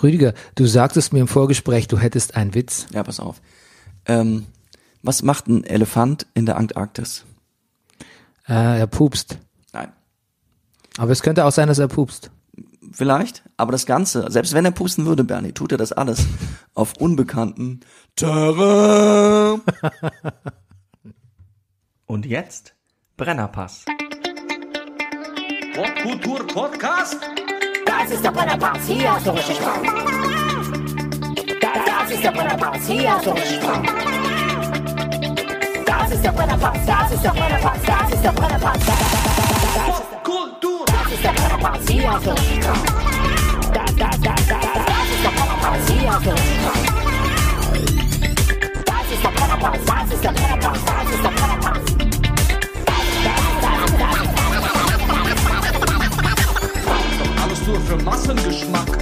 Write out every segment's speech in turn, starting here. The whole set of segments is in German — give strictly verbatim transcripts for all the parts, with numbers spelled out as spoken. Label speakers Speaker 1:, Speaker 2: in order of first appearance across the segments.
Speaker 1: Rüdiger, du sagtest mir im Vorgespräch, du hättest einen Witz.
Speaker 2: Ja, pass auf. Ähm, was macht ein Elefant in der Antarktis?
Speaker 1: Äh, er pupst.
Speaker 2: Nein.
Speaker 1: Aber es könnte auch sein, dass er pupst.
Speaker 2: Vielleicht, aber das Ganze, selbst wenn er pusten würde, Bernie, tut er das alles auf unbekannten Terrain.
Speaker 3: Und jetzt Brennerpass.
Speaker 4: Popkultur-Podcast? Das ist der Brennerpass, hier hast du richtig Spaß. Das ist der Brennerpass, hier hast du richtig Spaß. Das ist der Brennerpass, das ist der Brennerpass, das ist der Brennerpass. Popkultur! Das ist der Brennerpass, hier hast du richtig Spaß. Das, das, das, das, das ist der Brennerpass, hier hast du richtig Spaß. Das ist der Brennerpass, das ist der Brennerpass, das ist der Brennerpass.
Speaker 5: Alles nur für Massengeschmack.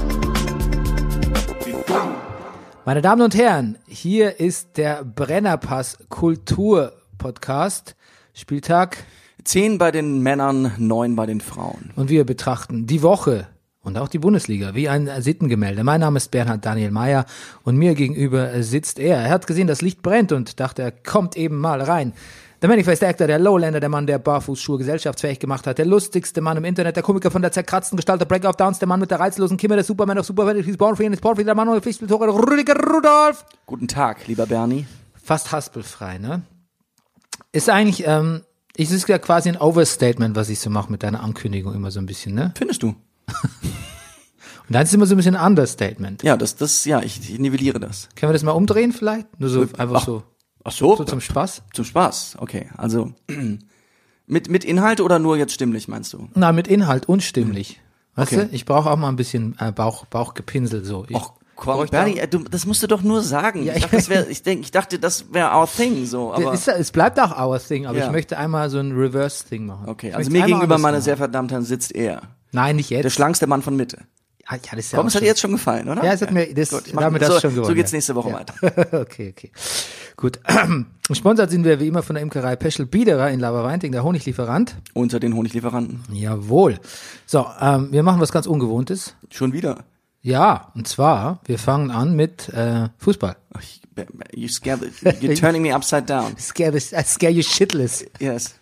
Speaker 1: Meine Damen und Herren, hier ist der Brennerpass Kultur Podcast, Spieltag
Speaker 2: Zehn bei den Männern, neun bei den Frauen.
Speaker 1: und wir betrachten die Woche und auch die Bundesliga wie ein Sittengemälde. Mein Name ist Bernhard Daniel Mayer und mir gegenüber sitzt er. Er hat gesehen, das Licht brennt und dachte, er kommt eben mal rein. Der Manifest Actor, der Lowlander, der Mann, der Barfußschuhe gesellschaftsfähig gemacht hat, der lustigste Mann im Internet, der Komiker von der zerkratzten Gestalt, der Breakout Downs, der Mann mit der reizlosen Kimme, der Superman of Superman, he's born free and he's born free, der Mann ohne Pflichtbetore, Rüdiger Rudolf.
Speaker 2: Guten Tag, lieber Bernie.
Speaker 1: Fast haspelfrei, ne? Ist eigentlich, ähm, es ist ja quasi ein Overstatement, was ich so mache mit deiner Ankündigung immer so ein bisschen, ne?
Speaker 2: Findest du?
Speaker 1: Und dann ist es immer so ein bisschen ein Understatement.
Speaker 2: Ja, das, das, ja, ich, ich nivelliere das.
Speaker 1: Können wir das mal umdrehen vielleicht? Nur so, einfach
Speaker 2: Ach,
Speaker 1: so,
Speaker 2: Ach so?
Speaker 1: so zum Spaß?
Speaker 2: Zum Spaß, okay. Also, mit, mit Inhalt oder nur jetzt stimmlich, meinst du?
Speaker 1: Na, mit Inhalt unstimmlich. Weißt
Speaker 2: Okay.
Speaker 1: du? Ich brauche auch mal ein bisschen äh, Bauch, Bauchgepinselt so. Ich,
Speaker 2: Och, komm,
Speaker 1: bräuchte
Speaker 2: Bernie,
Speaker 1: auch-
Speaker 2: äh, du, das musst du doch nur sagen.
Speaker 1: Ja,
Speaker 2: ich, dachte, das wär, ich, denk, ich dachte, das wäre our thing, so, aber.
Speaker 1: ist, es bleibt auch our thing, aber
Speaker 2: Ja.
Speaker 1: ich möchte einmal so ein Reverse-Thing machen.
Speaker 2: Okay,
Speaker 1: Ich
Speaker 2: also
Speaker 1: möchte
Speaker 2: mir
Speaker 1: einmal
Speaker 2: gegenüber,
Speaker 1: anders
Speaker 2: meine
Speaker 1: machen.
Speaker 2: sehr verdammten Herren, sitzt er.
Speaker 1: Nein, nicht jetzt.
Speaker 2: Der schlankste Mann von Mitte.
Speaker 1: ja, ja, das ist ja
Speaker 2: Komm,
Speaker 1: auch
Speaker 2: es hat
Speaker 1: schon-
Speaker 2: dir jetzt schon gefallen, oder?
Speaker 1: Ja, es hat mir, das,
Speaker 2: Gut, ich mach,
Speaker 1: damit das
Speaker 2: so,
Speaker 1: schon gewonnen.
Speaker 2: so geht's
Speaker 1: ja.
Speaker 2: nächste Woche
Speaker 1: ja.
Speaker 2: weiter.
Speaker 1: okay, okay. Gut. Gesponsert sind wir wie immer von der Imkerei Peschel Biederer in Laberweinting, der Honiglieferant.
Speaker 2: Unter den Honiglieferanten.
Speaker 1: Jawohl. So, ähm, wir machen was ganz Ungewohntes.
Speaker 2: Schon wieder.
Speaker 1: Ja, und zwar, wir fangen an mit äh, Fußball.
Speaker 2: Ach, ich- You scare the, you're turning me upside down.
Speaker 1: Scare, this- I scare you shitless.
Speaker 2: Yes.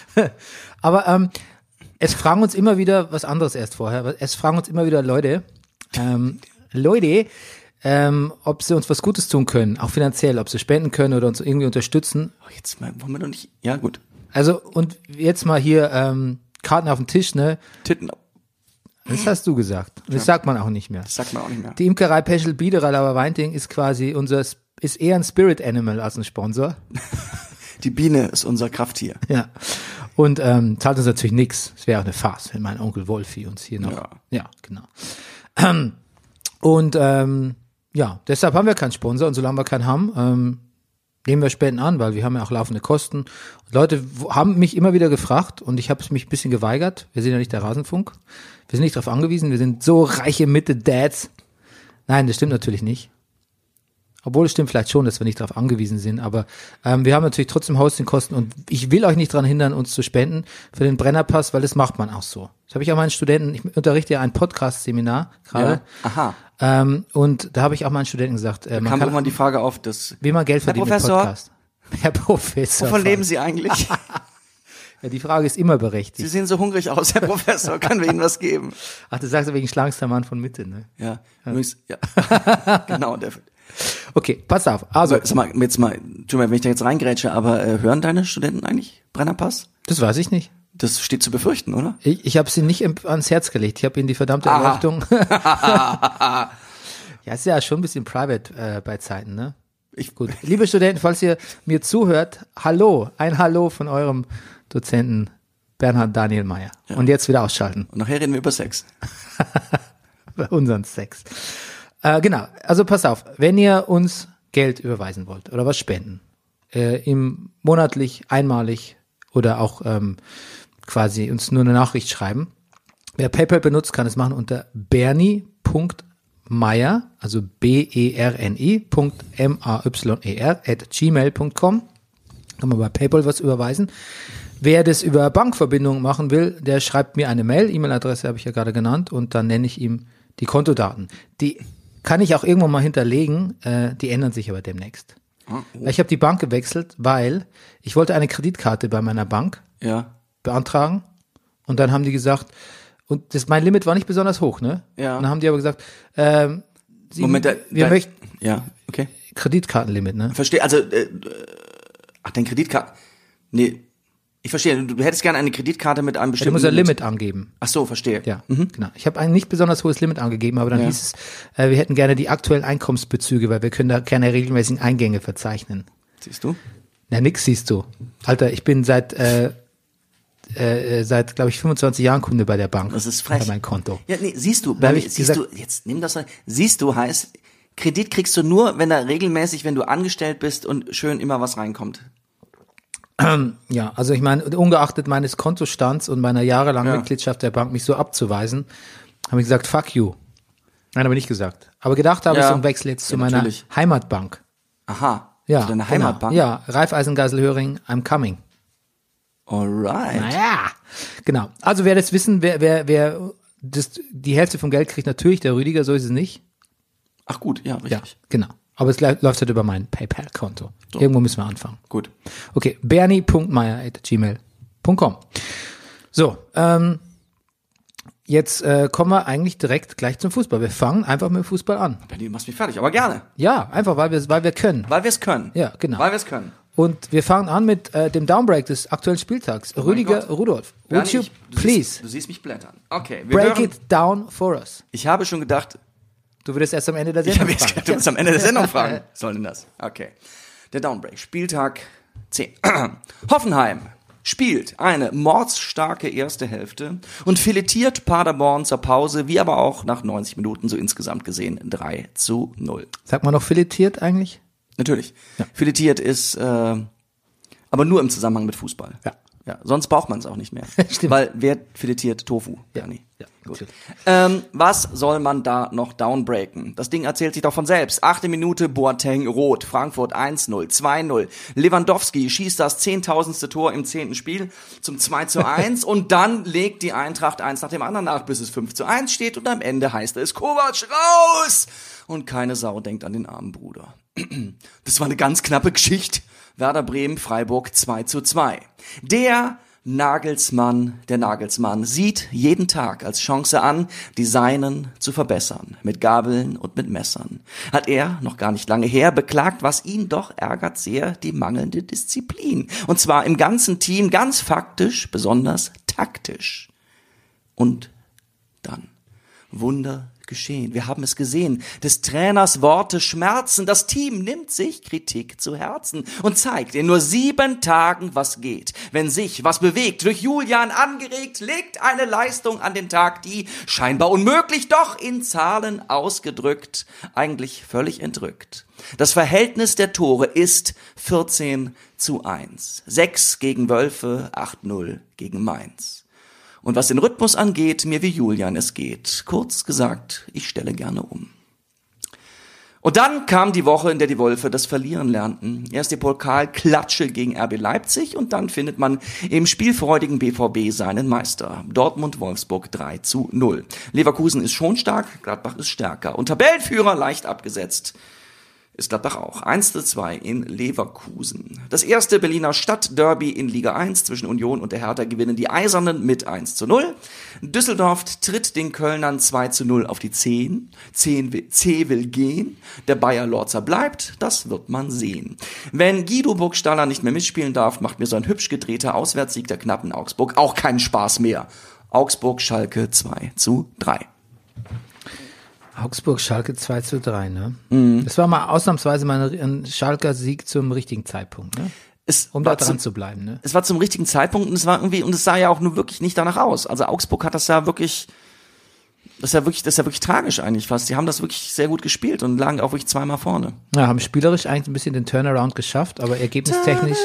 Speaker 1: Aber ähm, es fragen uns immer wieder was anderes erst vorher. Es fragen uns immer wieder Leute, ähm, Leute, ähm, ob sie uns was Gutes tun können, auch finanziell, ob sie spenden können oder uns irgendwie unterstützen.
Speaker 2: Oh, jetzt mal, wollen wir doch nicht, ja gut.
Speaker 1: Also und jetzt mal hier ähm, Karten auf den Tisch, ne?
Speaker 2: Titten,
Speaker 1: Das hast du gesagt. Und das sagt man auch nicht mehr.
Speaker 2: das sagt man auch nicht mehr.
Speaker 1: Die Imkerei Peschel Biederer Laberweinting ist quasi unser, ist eher ein Spirit Animal als ein Sponsor.
Speaker 2: Die Biene ist unser Krafttier.
Speaker 1: Ja. Und ähm, zahlt uns natürlich nichts. Es wäre auch eine Farce, wenn mein Onkel Wolfi uns hier noch.
Speaker 2: Ja.
Speaker 1: Ja, genau. Ähm, und ähm, ja, deshalb haben wir keinen Sponsor und solange wir keinen haben, ähm, nehmen wir Spenden an, weil wir haben ja auch laufende Kosten. Und Leute w- haben mich immer wieder gefragt und ich habe mich ein bisschen geweigert. Wir sind ja nicht der Rasenfunk. Wir sind nicht darauf angewiesen. Wir sind so reiche Mitte-Dads. Nein, das stimmt natürlich nicht. Obwohl es stimmt vielleicht schon, dass wir nicht darauf angewiesen sind, aber ähm, wir haben natürlich trotzdem Hostingkosten und ich will euch nicht daran hindern, uns zu spenden für den Brennerpass, weil das macht man auch so. Das habe ich auch meinen Studenten, ich unterrichte ja ein Podcast-Seminar gerade
Speaker 2: Ja. Aha.
Speaker 1: ähm, und da habe ich auch meinen Studenten gesagt, äh, man
Speaker 2: Kam
Speaker 1: kann,
Speaker 2: irgendwann die Frage auf, dass,
Speaker 1: wie man Geld
Speaker 2: Herr
Speaker 1: verdient
Speaker 2: Professor?
Speaker 1: mit Podcast. Herr Professor.
Speaker 2: wovon leben Sie eigentlich?
Speaker 1: Ja, die Frage ist immer
Speaker 2: Sie
Speaker 1: berechtigt.
Speaker 2: sehen so hungrig aus, Herr Professor, können wir Ihnen was geben?
Speaker 1: Ach, du sagst ja wegen schlankster Mann von Mitte, ne?
Speaker 2: Ja, übrigens, ja. Genau, der,
Speaker 1: Okay, pass auf. Also,
Speaker 2: also, sag mal, jetzt mal, tu mir, wenn ich da jetzt reingrätsche, aber äh, hören deine Studenten eigentlich Brennerpass?
Speaker 1: das weiß ich nicht.
Speaker 2: Das steht zu befürchten, oder?
Speaker 1: Ich, ich habe sie nicht im, ans Herz gelegt. Ich habe ihnen die verdammte
Speaker 2: Aha.
Speaker 1: Erleuchtung. Ja, ist ja schon ein bisschen private äh, bei Zeiten, ne?
Speaker 2: Ich,
Speaker 1: Gut. Liebe Studenten, falls ihr mir zuhört, hallo, ein Hallo von eurem Dozenten Bernhard Daniel Mayer.
Speaker 2: Ja.
Speaker 1: Und jetzt wieder ausschalten.
Speaker 2: Und nachher reden wir über Sex.
Speaker 1: Bei unseren Sex. Äh, genau, also pass auf, wenn ihr uns Geld überweisen wollt oder was spenden, äh, im monatlich, einmalig oder auch ähm, quasi uns nur eine Nachricht schreiben. Wer PayPal benutzt, kann es machen unter bernie.mayer, also B E R N I Punkt M A Y E R at gmail Punkt com. Kann man bei PayPal was überweisen. Wer das über Bankverbindung machen will, der schreibt mir eine Mail, E-Mail-Adresse habe ich ja gerade genannt, und dann nenne ich ihm die Kontodaten. Die kann ich auch irgendwann mal hinterlegen, äh, die ändern sich aber demnächst.
Speaker 2: Oh.
Speaker 1: Ich habe die Bank gewechselt, weil ich wollte eine Kreditkarte bei meiner Bank
Speaker 2: Ja.
Speaker 1: beantragen und dann haben die gesagt, und das, mein Limit war nicht besonders hoch, ne?
Speaker 2: Ja.
Speaker 1: Und dann haben die aber gesagt, ähm, Sie,
Speaker 2: Moment, da,
Speaker 1: wir
Speaker 2: da,
Speaker 1: möchten
Speaker 2: Ja, okay.
Speaker 1: Kreditkartenlimit, ne?
Speaker 2: Verstehe, also, äh, äh, ach, dein Kreditkarte, nee, ich verstehe, du, du hättest gerne eine Kreditkarte mit einem
Speaker 1: Du
Speaker 2: bestimmten
Speaker 1: musst ein Limit angeben.
Speaker 2: Ach so, verstehe.
Speaker 1: Ja, genau. Ich habe ein nicht besonders hohes Limit angegeben, aber dann
Speaker 2: Ja.
Speaker 1: hieß es, äh, wir hätten gerne die aktuellen Einkommensbezüge, weil wir können da keine regelmäßigen Eingänge verzeichnen.
Speaker 2: Siehst du?
Speaker 1: Na, nix siehst du. Alter, ich bin seit, äh, äh, seit, glaube ich, fünfundzwanzig Jahren Kunde bei der Bank.
Speaker 2: Das ist frech.
Speaker 1: Bei meinem Konto.
Speaker 2: Ja, nee, siehst du,
Speaker 1: Da hab
Speaker 2: Bernie,
Speaker 1: ich
Speaker 2: siehst
Speaker 1: gesagt-
Speaker 2: du, jetzt nimm das mal, siehst du heißt, Kredit kriegst du nur, wenn da regelmäßig, wenn du angestellt bist und schön immer was reinkommt.
Speaker 1: Ja, also ich meine, ungeachtet meines Kontostands und meiner jahrelangen
Speaker 2: Ja.
Speaker 1: Mitgliedschaft der Bank, mich so abzuweisen, habe ich gesagt, fuck you. Nein, aber nicht gesagt. Aber gedacht habe
Speaker 2: Ja.
Speaker 1: ich so einen Wechsel jetzt zu
Speaker 2: Ja,
Speaker 1: meiner
Speaker 2: natürlich.
Speaker 1: Heimatbank.
Speaker 2: Aha.
Speaker 1: Ja,
Speaker 2: Zu deiner
Speaker 1: genau.
Speaker 2: Heimatbank?
Speaker 1: Ja, Raiffeisen-Geiselhöring, I'm coming.
Speaker 2: Alright.
Speaker 1: Naja, genau. Also wer das wissen, wer, wer, wer das, die Hälfte vom Geld kriegt, natürlich der Rüdiger, so ist es nicht.
Speaker 2: Ach gut, ja, richtig.
Speaker 1: Ja, genau. Aber es lä- läuft halt über mein PayPal-Konto.
Speaker 2: So.
Speaker 1: Irgendwo müssen wir anfangen.
Speaker 2: Gut.
Speaker 1: Okay, bernie punkt meier at gmail punkt com. So, ähm, jetzt äh, kommen wir eigentlich direkt gleich zum Fußball. Wir fangen einfach mit dem Fußball an.
Speaker 2: Bernie, du machst mich fertig, aber gerne.
Speaker 1: Ja, einfach, weil wir, weil wir können.
Speaker 2: Weil wir es können.
Speaker 1: Ja, genau.
Speaker 2: Weil wir es können.
Speaker 1: Und wir fangen an mit äh, dem Downbreak des aktuellen Spieltags. Rüdiger
Speaker 2: Gott.
Speaker 1: Rudolph, would
Speaker 2: Bernie,
Speaker 1: you
Speaker 2: ich- du
Speaker 1: please
Speaker 2: Siehst, du siehst mich blättern. Okay, wir
Speaker 1: break
Speaker 2: hören,
Speaker 1: it down for us?
Speaker 2: Ich habe schon gedacht,
Speaker 1: Du würdest erst am Ende der
Speaker 2: ich
Speaker 1: Sendung
Speaker 2: habe jetzt
Speaker 1: fragen.
Speaker 2: gedacht, du musst am Ende der Sendung fragen. Was soll denn das? Okay. Der Downbreak, Spieltag zehn. Hoffenheim spielt eine mordsstarke erste Hälfte und filetiert Paderborn zur Pause, wie aber auch nach neunzig Minuten so insgesamt gesehen drei zu null.
Speaker 1: Sagt man noch filetiert eigentlich?
Speaker 2: Natürlich. Filetiert ist, äh, aber nur im Zusammenhang mit Fußball.
Speaker 1: Ja.
Speaker 2: Ja, sonst braucht man es auch nicht mehr.
Speaker 1: Stimmt.
Speaker 2: Weil wer filetiert Tofu? Bernie.
Speaker 1: Ja,
Speaker 2: Gut.
Speaker 1: natürlich.
Speaker 2: Ähm, was soll man da noch downbreaken? Das Ding erzählt sich doch von selbst. Achte Minute, Boateng rot. Frankfurt eins null, zwei null. Lewandowski schießt das zehntausendste Tor im zehnten Spiel zum zwei zu eins und dann legt die Eintracht eins nach dem anderen nach, bis es fünf zu eins steht und am Ende heißt es Kovac raus! Und keine Sau denkt an den armen Bruder. Das war eine ganz knappe Geschichte. Werder Bremen, Freiburg zwei zu zwei. Der Nagelsmann, der Nagelsmann sieht jeden Tag als Chance an, die Seinen zu verbessern, mit Gabeln und mit Messern. Hat er, noch gar nicht lange her, beklagt, was ihn doch ärgert sehr, die mangelnde Disziplin. Und zwar im ganzen Team, ganz faktisch, besonders taktisch. Und dann Wunder geschehen. Wir haben es gesehen. Des Trainers Worte schmerzen. Das Team nimmt sich Kritik zu Herzen und zeigt in nur sieben Tagen, was geht. Wenn sich was bewegt, durch Julian angeregt, legt eine Leistung an den Tag, die scheinbar unmöglich, doch in Zahlen ausgedrückt, eigentlich völlig entrückt. Das Verhältnis der Tore ist vierzehn zu eins. sechs gegen Wölfe, acht null gegen Mainz. Und was den Rhythmus angeht, mir wie Julian es geht. Kurz gesagt, ich stelle gerne um. Und dann kam die Woche, in der die Wölfe das Verlieren lernten. Erst die Pokalklatsche gegen R B Leipzig und dann findet man im spielfreudigen B V B seinen Meister. Dortmund-Wolfsburg drei zu null. Leverkusen ist schon stark, Gladbach ist stärker. Und Tabellenführer leicht abgesetzt ist Gladbach auch. eins zu zwei in Leverkusen. Das erste Berliner Stadtderby in Liga eins zwischen Union und der Hertha gewinnen die Eisernen mit eins zu null. Düsseldorf tritt den Kölnern zwei zu null auf die zehn. zehn will, C will gehen. Der Bayer Lorzer bleibt. Das wird man sehen. Wenn Guido Burgstaller nicht mehr mitspielen darf, macht mir so ein hübsch gedrehter Auswärtssieg der knappen Augsburg auch keinen Spaß mehr. Augsburg-Schalke zwei zu drei.
Speaker 1: Augsburg-Schalke zwei zu drei, ne? Mhm. Das war mal ausnahmsweise mal ein Schalker Sieg zum richtigen Zeitpunkt, ne?
Speaker 2: Es
Speaker 1: Um da
Speaker 2: war
Speaker 1: dran
Speaker 2: zum,
Speaker 1: zu bleiben, ne?
Speaker 2: Es war zum richtigen Zeitpunkt und es war irgendwie, und es sah ja auch nur wirklich nicht danach aus. Also Augsburg hat das ja wirklich, das ist ja wirklich, das ist ja wirklich tragisch eigentlich fast. Die haben das wirklich sehr gut gespielt und lagen auch wirklich zweimal vorne.
Speaker 1: Ja, haben spielerisch eigentlich ein bisschen den Turnaround geschafft, aber ergebnistechnisch,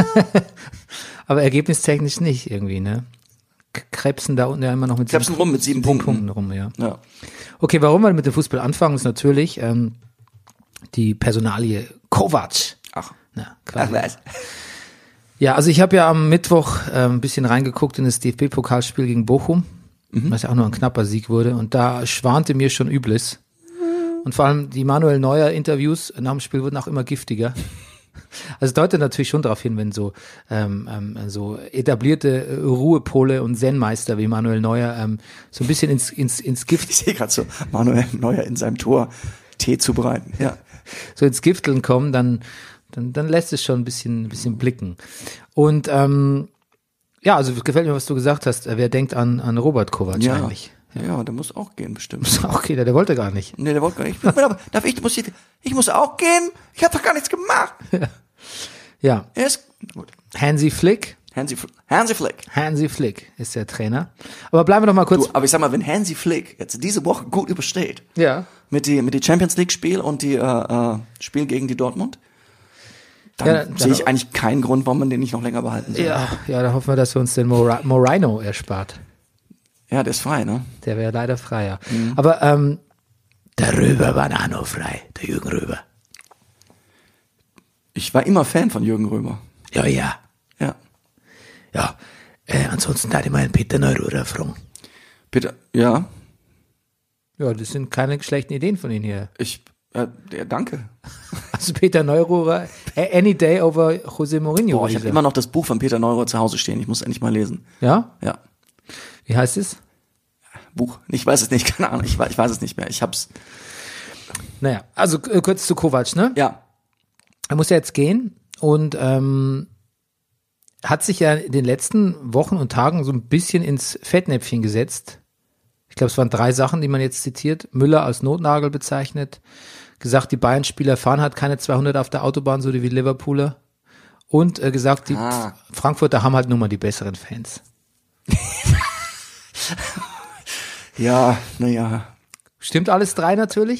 Speaker 1: aber ergebnistechnisch nicht irgendwie, ne? Krebsen da unten ja immer noch mit
Speaker 2: Krebsen rum mit sieben Punkten.
Speaker 1: Punkten rum, ja.
Speaker 2: Ja.
Speaker 1: Okay, warum wir mit dem Fußball anfangen, ist natürlich ähm, die Personalie Kovac.
Speaker 2: Ach.
Speaker 1: Na,
Speaker 2: Ach,
Speaker 1: quasi.
Speaker 2: was?
Speaker 1: Ja, also ich habe ja am Mittwoch äh, ein bisschen reingeguckt in das D F B-Pokalspiel gegen Bochum,
Speaker 2: Mhm.
Speaker 1: was ja auch nur ein knapper Sieg wurde. Und da schwante mir schon Übles. Und vor allem die Manuel Neuer Interviews nach dem Spiel wurden auch immer giftiger. Also es deutet natürlich schon darauf hin, wenn so ähm, ähm, so etablierte äh, Ruhepole und Zen-Meister wie Manuel Neuer ähm, so ein bisschen ins ins ins Gift.
Speaker 2: Ich sehe gerade so Manuel Neuer in seinem Tor Tee zubereiten. Ja.
Speaker 1: So ins Gifteln kommen, dann dann dann lässt es schon ein bisschen ein bisschen blicken. Und ähm, ja, also gefällt mir, was du gesagt hast. Wer denkt an an Robert Kovac
Speaker 2: Ja.
Speaker 1: eigentlich?
Speaker 2: Ja, ja, der muss auch gehen, bestimmt.
Speaker 1: Okay, der, der wollte gar nicht.
Speaker 2: Nee, der wollte gar nicht. Ich, aber, darf ich, muss ich, ich muss auch gehen? Ich habe doch gar nichts gemacht.
Speaker 1: Ja,
Speaker 2: Er ist gut.
Speaker 1: Hansi Flick.
Speaker 2: Hansi, Fl- Hansi Flick.
Speaker 1: Hansi Flick ist der Trainer. Aber bleiben wir doch mal kurz.
Speaker 2: Du, aber ich sag mal, wenn Hansi Flick jetzt diese Woche gut übersteht,
Speaker 1: Ja.
Speaker 2: mit die, mit die Champions League Spiel und die, äh, äh, Spiel gegen die Dortmund, dann
Speaker 1: Ja, dann-
Speaker 2: sehe ich eigentlich keinen Grund, warum man den nicht noch länger behalten soll.
Speaker 1: Ja, ja, da hoffen wir, dass er uns den Mor- Moreno erspart.
Speaker 2: Ja, der ist frei, ne?
Speaker 1: Der wäre leider freier. Aber ähm, der Röber war auch noch frei, der Jürgen Röber.
Speaker 2: Ich war immer Fan von Jürgen Römer.
Speaker 1: Ja, ja.
Speaker 2: Ja.
Speaker 1: Ja, äh, ansonsten da ich mal einen Peter Neururer fragen.
Speaker 2: Bitte, ja,
Speaker 1: Ja, das sind keine schlechten Ideen von Ihnen hier.
Speaker 2: ich, äh, ja, danke.
Speaker 1: Also Peter Neururer, äh, any day over José Mourinho.
Speaker 2: Boah,
Speaker 1: würde
Speaker 2: ich habe
Speaker 1: sagen.
Speaker 2: immer noch das Buch von Peter Neururer zu Hause stehen. Ich muss endlich mal lesen.
Speaker 1: Ja?
Speaker 2: Ja.
Speaker 1: Wie heißt es?
Speaker 2: Buch. Ich weiß es nicht, keine Ahnung. Ich weiß, ich weiß es nicht mehr. Ich hab's.
Speaker 1: Naja, also äh, kurz zu Kovac, ne?
Speaker 2: Ja.
Speaker 1: Er muss ja jetzt gehen und ähm, hat sich ja in den letzten Wochen und Tagen so ein bisschen ins Fettnäpfchen gesetzt. Ich glaube, es waren drei Sachen, die man jetzt zitiert. Müller als Notnagel bezeichnet. Gesagt, die Bayern-Spieler fahren halt keine zweihundert auf der Autobahn, so wie Liverpooler. Und äh, gesagt, die
Speaker 2: Ah.
Speaker 1: Frankfurter haben halt nun mal die besseren Fans.
Speaker 2: Ja, naja.
Speaker 1: Stimmt alles drei natürlich?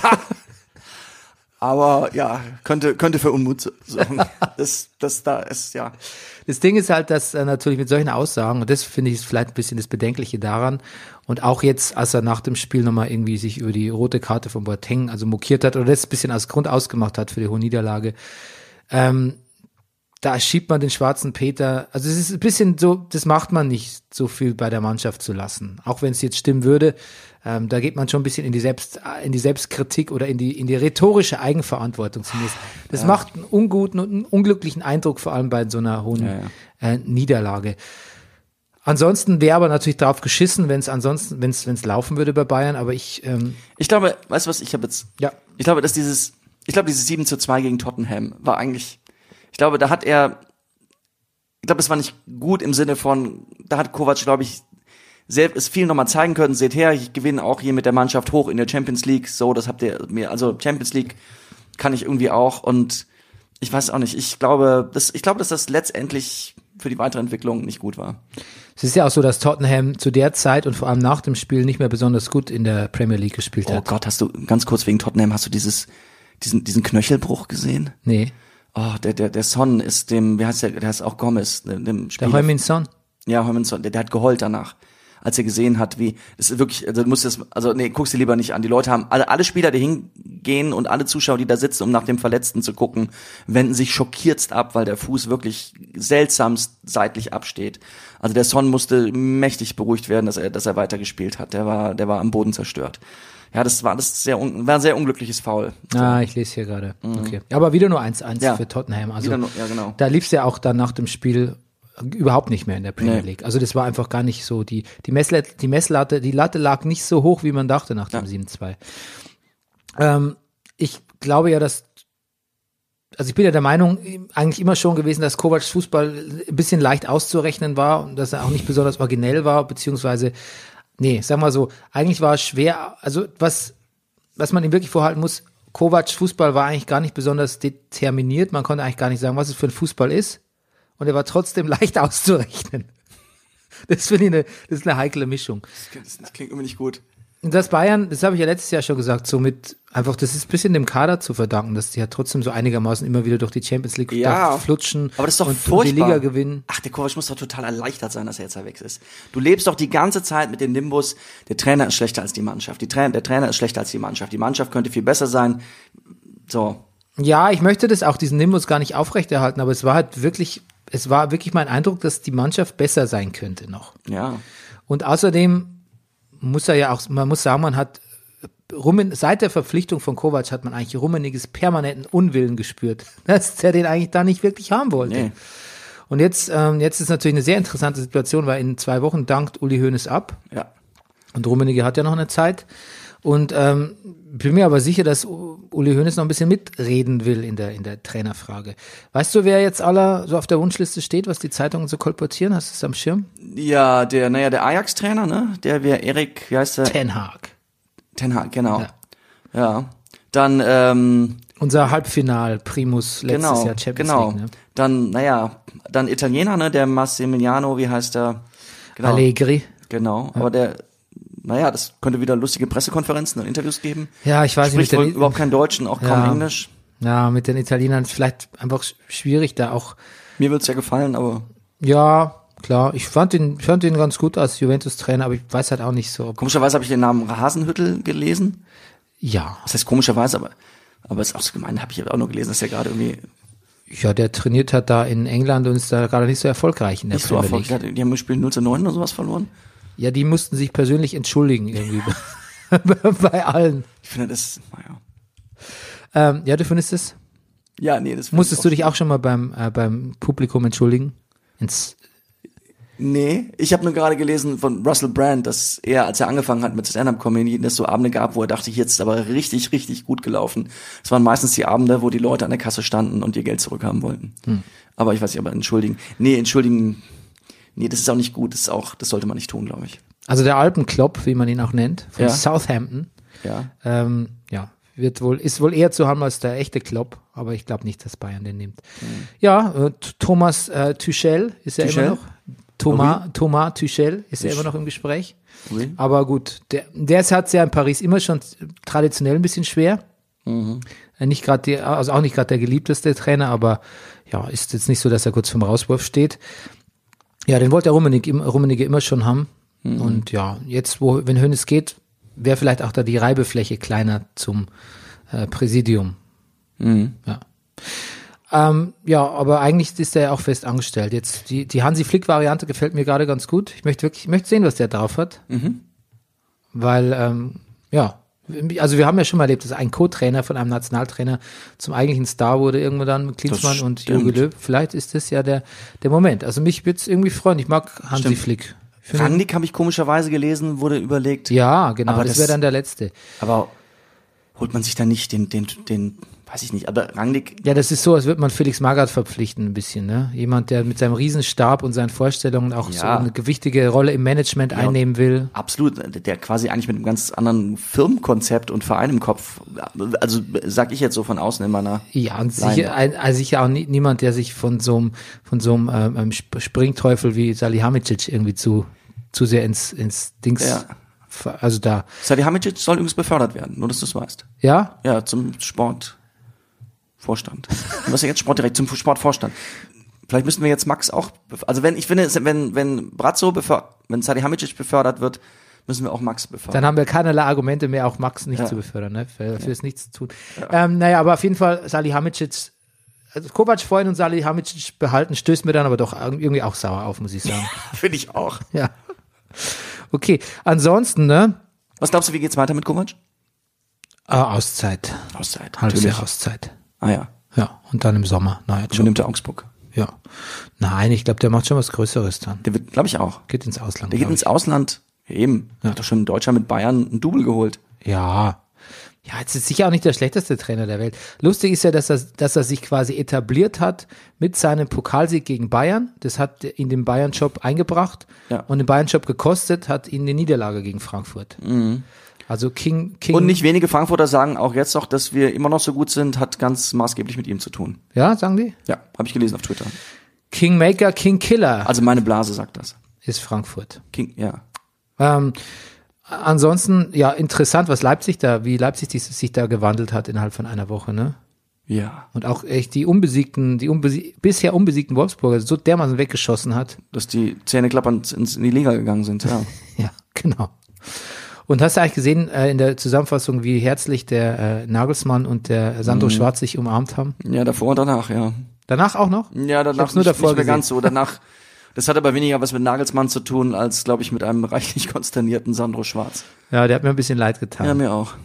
Speaker 2: Aber ja, könnte, könnte für Unmut sorgen. das, das da ist, ja.
Speaker 1: Das Ding ist halt, dass er natürlich mit solchen Aussagen, und das finde ich ist vielleicht ein bisschen das Bedenkliche daran, und auch jetzt, als er nach dem Spiel nochmal irgendwie sich über die rote Karte von Boateng, also mokiert hat, oder das ein bisschen als Grund ausgemacht hat für die hohe Niederlage, ähm, da schiebt man den schwarzen Peter, also es ist ein bisschen so, das macht man nicht so viel bei der Mannschaft zu lassen. Auch wenn es jetzt stimmen würde, ähm, da geht man schon ein bisschen in die Selbst, in die Selbstkritik oder in die, in die rhetorische Eigenverantwortung zumindest. Das macht einen unguten und einen unglücklichen Eindruck, vor allem bei so einer hohen
Speaker 2: Ja, ja.
Speaker 1: Äh, Niederlage. Ansonsten wäre aber natürlich drauf geschissen, wenn es ansonsten, wenn es, wenn es laufen würde bei Bayern, aber ich, ähm,
Speaker 2: Ich glaube, weißt du was, ich habe jetzt,
Speaker 1: ja,
Speaker 2: ich glaube, dass dieses, ich glaube, dieses sieben zu zwei gegen Tottenham war eigentlich, ich glaube, da hat er, ich glaube, es war nicht gut im Sinne von, da hat Kovac, glaube ich, sehr, es viel nochmal zeigen können, seht her, ich gewinne auch hier mit der Mannschaft hoch in der Champions League, so, das habt ihr mir, also Champions League kann ich irgendwie auch und ich weiß auch nicht, ich glaube, das, ich glaube, dass das letztendlich für die weitere Entwicklung nicht gut war.
Speaker 1: es ist ja auch so, dass Tottenham zu der Zeit und vor allem nach dem Spiel nicht mehr besonders gut in der Premier League gespielt
Speaker 2: Oh
Speaker 1: hat.
Speaker 2: Gott, hast du, ganz kurz wegen Tottenham, hast du dieses, diesen, diesen Knöchelbruch gesehen?
Speaker 1: Nee,
Speaker 2: Oh, der, der, der Son ist dem, wie heißt der, der heißt auch Gomez, dem, dem
Speaker 1: der
Speaker 2: Spieler.
Speaker 1: Heung-min Son.
Speaker 2: Ja, Heung-min Son, der, der hat geheult danach, als er gesehen hat, wie, das ist wirklich, also du musst das, also nee, guck's dir lieber nicht an. Die Leute haben, alle, alle Spieler, die hingehen und alle Zuschauer, die da sitzen, um nach dem Verletzten zu gucken, wenden sich schockiertst ab, weil der Fuß wirklich seltsamst seitlich absteht. Also der Son musste mächtig beruhigt werden, dass er, dass er weitergespielt hat. Der war, der war am Boden zerstört. Ja, das war das sehr, un, war ein sehr unglückliches Foul. So.
Speaker 1: Ah, ich lese hier gerade. Okay. Ja, aber wieder nur eins eins
Speaker 2: Ja.
Speaker 1: für Tottenham. Also
Speaker 2: Wieder nur- ja, genau.
Speaker 1: da lief's ja auch dann nach dem Spiel überhaupt nicht mehr in der Premier
Speaker 2: Nee.
Speaker 1: League. Also das war einfach gar nicht so, die, die Messlatte, die Messlatte, die Latte lag nicht so hoch, wie man dachte nach dem
Speaker 2: Ja.
Speaker 1: sieben zwei. Ähm, ich glaube ja, dass, also ich bin ja der Meinung, eigentlich immer schon gewesen, dass Kovacs Fußball ein bisschen leicht auszurechnen war und dass er auch nicht besonders originell war, beziehungsweise, nee, sag mal so, eigentlich war es schwer, also was, was man ihm wirklich vorhalten muss, Kovacs Fußball war eigentlich gar nicht besonders determiniert, man konnte eigentlich gar nicht sagen, was es für ein Fußball ist. Und er war trotzdem leicht auszurechnen. Das finde ich eine, das ist eine heikle Mischung.
Speaker 2: Das, das klingt irgendwie nicht gut.
Speaker 1: Und das Bayern, das habe ich ja letztes Jahr schon gesagt, so mit, einfach, das ist ein bisschen dem Kader zu verdanken, dass die ja trotzdem so einigermaßen immer wieder durch die Champions League
Speaker 2: Ja.
Speaker 1: da flutschen.
Speaker 2: Aber das ist doch
Speaker 1: und,
Speaker 2: furchtbar.
Speaker 1: und die Liga gewinnen.
Speaker 2: Ach, der Kovac muss doch total erleichtert sein, dass er jetzt da weg ist. Du lebst doch die ganze Zeit mit dem Nimbus, der Trainer ist schlechter als die Mannschaft. Die Trainer, der Trainer ist schlechter als die Mannschaft. Die Mannschaft könnte viel besser sein. So.
Speaker 1: Ja, ich möchte das auch, diesen Nimbus gar nicht aufrechterhalten, aber es war halt wirklich, es war wirklich mein Eindruck, dass die Mannschaft besser sein könnte noch.
Speaker 2: Ja.
Speaker 1: Und außerdem muss er ja auch, man muss sagen, man hat Rummen, seit der Verpflichtung von Kovac hat man eigentlich Rummeniges permanenten Unwillen gespürt, dass er den eigentlich da nicht wirklich haben wollte.
Speaker 2: Nee.
Speaker 1: Und jetzt, ähm, jetzt ist natürlich eine sehr interessante Situation, weil in zwei Wochen dankt Uli Hoeneß ab.
Speaker 2: Ja.
Speaker 1: Und Rummenigge hat ja noch eine Zeit. Und ähm, bin mir aber sicher, dass Uli Hoeneß noch ein bisschen mitreden will in der in der Trainerfrage. Weißt du, wer jetzt aller so auf der Wunschliste steht, was die Zeitungen so kolportieren? Hast du es am Schirm?
Speaker 2: Ja, der, naja, der Ajax-Trainer, ne? Der wäre Erik, wie heißt der?
Speaker 1: Ten Hag.
Speaker 2: Ten Hag, genau.
Speaker 1: Ja.
Speaker 2: Ja. Dann, ähm,
Speaker 1: Unser Halbfinal-Primus letztes
Speaker 2: genau,
Speaker 1: Jahr Champions
Speaker 2: genau.
Speaker 1: League. Ne?
Speaker 2: Dann, naja, dann Italiener, ne? Der Massimiliano, wie heißt der? Genau.
Speaker 1: Allegri.
Speaker 2: Genau, aber der, naja, das könnte wieder lustige Pressekonferenzen und Interviews geben.
Speaker 1: Ja, ich weiß
Speaker 2: Spricht
Speaker 1: nicht.
Speaker 2: wohl
Speaker 1: Mit den,
Speaker 2: überhaupt kein Deutsch und auch kaum
Speaker 1: Ja.
Speaker 2: Englisch.
Speaker 1: ja, mit den Italienern vielleicht einfach sch- schwierig da auch.
Speaker 2: Mir wird's ja gefallen, aber
Speaker 1: Ja, klar. Ich fand ihn, ich fand ihn ganz gut als Juventus-Trainer, aber ich weiß halt auch nicht so. Ob,
Speaker 2: komischerweise habe ich den Namen Hasenhüttl gelesen.
Speaker 1: ja,
Speaker 2: Das heißt komischerweise, aber aber ist auch so gemein, habe ich auch nur gelesen, dass er gerade irgendwie
Speaker 1: ja, der trainiert hat da in England und ist da gerade nicht so erfolgreich in der
Speaker 2: nicht so
Speaker 1: Premier
Speaker 2: erfolgreich
Speaker 1: League.
Speaker 2: hat. Die haben im Spiel null zu neun oder sowas verloren.
Speaker 1: Ja, die mussten sich persönlich entschuldigen irgendwie bei allen.
Speaker 2: Ich finde das, naja.
Speaker 1: Ähm, ja, du findest es?
Speaker 2: Ja, nee, das
Speaker 1: Musstest du dich auch schon mal beim äh, beim Publikum entschuldigen? Ins,
Speaker 2: Nee, ich habe nur gerade gelesen von Russell Brand, dass er, als er angefangen hat mit Stand-Up-Comedy, dass es so Abende gab, wo er dachte, jetzt ist aber richtig, richtig gut gelaufen. Es waren meistens die Abende, wo die Leute an der Kasse standen und ihr Geld zurückhaben wollten. Hm. Aber ich weiß nicht, aber entschuldigen. Nee, entschuldigen, nee, das ist auch nicht gut, das ist auch, das sollte man nicht tun, glaube ich.
Speaker 1: also der Alpenklopp, wie man ihn auch nennt, von
Speaker 2: Ja.
Speaker 1: Southampton,
Speaker 2: Ja.
Speaker 1: ähm, ja, wird wohl, ist wohl eher zu haben als der echte Klopp, aber ich glaube nicht, dass Bayern den nimmt.
Speaker 2: Mhm.
Speaker 1: Ja, äh, T- Thomas äh, Tuchel ist ja
Speaker 2: Tuchel?
Speaker 1: immer noch. Thomas, Thomas Tuchel ist ja immer noch im Gespräch.
Speaker 2: Oui.
Speaker 1: Aber gut, der, der hat es ja in Paris immer schon traditionell ein bisschen schwer.
Speaker 2: Mhm.
Speaker 1: Äh, Nicht gerade die, also auch nicht gerade der geliebteste Trainer, aber ja, ist jetzt nicht so, dass er kurz vorm Rauswurf steht. Ja, den wollte der Rummenigge, im- Rummenigge immer schon haben.
Speaker 2: Mhm.
Speaker 1: Und ja, jetzt, wo, wenn Hoeneß geht, wäre vielleicht auch da die Reibefläche kleiner zum äh, Präsidium.
Speaker 2: Mhm.
Speaker 1: Ja. Ähm, ja, aber eigentlich ist er ja auch fest angestellt. Jetzt die, die Hansi-Flick-Variante gefällt mir gerade ganz gut. Ich möchte wirklich, ich möchte sehen, was der drauf hat.
Speaker 2: Mhm.
Speaker 1: Weil, ähm, ja, also wir haben ja schon mal erlebt, dass ein Co-Trainer von einem Nationaltrainer zum eigentlichen Star wurde irgendwo dann mit Klinsmann
Speaker 2: Das
Speaker 1: und
Speaker 2: stimmt.
Speaker 1: Jogi Löw. Vielleicht ist das ja der, der Moment. Also mich würde es irgendwie freuen. Ich mag Hansi
Speaker 2: Stimmt.
Speaker 1: Flick. Ich finde-
Speaker 2: Rangnick habe ich komischerweise gelesen, wurde überlegt.
Speaker 1: Ja, genau,
Speaker 2: Aber
Speaker 1: das,
Speaker 2: das-
Speaker 1: wäre dann der letzte.
Speaker 2: Aber holt man sich da nicht den, den, den, weiß ich nicht, aber Rangnick,
Speaker 1: Ja, das ist so, als würde man Felix Magath verpflichten ein bisschen, ne? Jemand, der mit seinem Riesenstab und seinen Vorstellungen auch so
Speaker 2: Ja.
Speaker 1: eine gewichtige Rolle im Management einnehmen will.
Speaker 2: absolut, der quasi eigentlich mit einem ganz anderen Firmenkonzept und Verein im Kopf, also sag ich jetzt so von außen in meiner,
Speaker 1: Ja, und
Speaker 2: Nein.
Speaker 1: sicher, ein, also sicher auch nie, niemand, der sich von so einem, von so einem ähm, Sp- Springteufel wie Salihamidzic irgendwie zu, zu sehr ins, ins Dings,
Speaker 2: Ja.
Speaker 1: ver- also da,
Speaker 2: Salihamidzic soll übrigens befördert werden, nur dass du es weißt.
Speaker 1: ja?
Speaker 2: Ja, zum Sportvorstand. Was ist jetzt Sportdirekt zum Sportvorstand? Vielleicht müssen wir jetzt Max auch, bef- also wenn, ich finde, es- wenn, wenn Brazzo befördert, wenn Salihamidzic befördert wird, müssen wir auch Max befördern.
Speaker 1: Dann haben wir keinerlei Argumente mehr, auch Max nicht
Speaker 2: Ja.
Speaker 1: zu befördern, ne? Für, fürs Nichts zu tun. Ähm, naja, aber auf jeden Fall Salihamidzic, also Kovac freuen und Salihamidzic behalten, stößt mir dann aber doch irgendwie auch sauer auf, muss ich sagen.
Speaker 2: Finde ich auch.
Speaker 1: Ja. Okay, ansonsten, ne?
Speaker 2: Was glaubst du, wie geht's weiter mit Kovac?
Speaker 1: Äh, Auszeit.
Speaker 2: Auszeit,
Speaker 1: Halbes
Speaker 2: natürlich.
Speaker 1: Jahr Auszeit.
Speaker 2: Ah ja,
Speaker 1: Ja, und dann im Sommer. Neuer Job.
Speaker 2: übernimmt der Augsburg.
Speaker 1: Ja. Nein, ich glaube, der macht schon was Größeres dann.
Speaker 2: Der wird, glaube ich auch.
Speaker 1: Geht ins Ausland.
Speaker 2: Der geht
Speaker 1: glaub
Speaker 2: ins Ausland. Ja, eben.
Speaker 1: Ja.
Speaker 2: Hat doch schon in Deutschland mit Bayern ein Double geholt.
Speaker 1: ich. Ja. Ja, jetzt ist sicher auch nicht der schlechteste Trainer der Welt. Lustig ist ja, dass er, dass er sich quasi etabliert hat mit seinem Pokalsieg gegen Bayern. Das hat ihn den Bayern-Job eingebracht.
Speaker 2: Ja.
Speaker 1: Und den Bayern-Job gekostet hat ihn die Niederlage gegen Frankfurt. Also King, King.
Speaker 2: Und nicht wenige Frankfurter sagen auch jetzt noch, dass wir immer noch so gut sind, hat ganz maßgeblich mit ihm zu tun.
Speaker 1: Ja, sagen die?
Speaker 2: Ja, habe ich gelesen auf Twitter.
Speaker 1: Kingmaker, King Killer
Speaker 2: Also meine Blase sagt das.
Speaker 1: ist Frankfurt.
Speaker 2: King, ja.
Speaker 1: Ähm, ansonsten, ja, interessant, was Leipzig da, wie Leipzig die, sich da gewandelt hat innerhalb von einer Woche, ne?
Speaker 2: Ja.
Speaker 1: Und auch echt die unbesiegten, die unbesie bisher unbesiegten Wolfsburger so dermaßen weggeschossen hat.
Speaker 2: Dass die Zähne klappernd ins, in die Liga gegangen sind, ja.
Speaker 1: Ja, genau. Und hast du eigentlich gesehen äh, in der Zusammenfassung, wie herzlich der äh, Nagelsmann und der Sandro
Speaker 2: Mhm.
Speaker 1: Schwarz sich umarmt haben?
Speaker 2: Ja, davor und danach, ja.
Speaker 1: Danach auch noch?
Speaker 2: Ja,
Speaker 1: Ich
Speaker 2: danach
Speaker 1: hab's nur
Speaker 2: nicht,
Speaker 1: davor
Speaker 2: nicht mehr
Speaker 1: gesehen.
Speaker 2: ganz so. Danach, das hat aber weniger was mit Nagelsmann zu tun, als, glaube ich, mit einem reichlich konsternierten Sandro Schwarz.
Speaker 1: Ja, der hat mir ein bisschen leid getan.
Speaker 2: Ja, mir auch.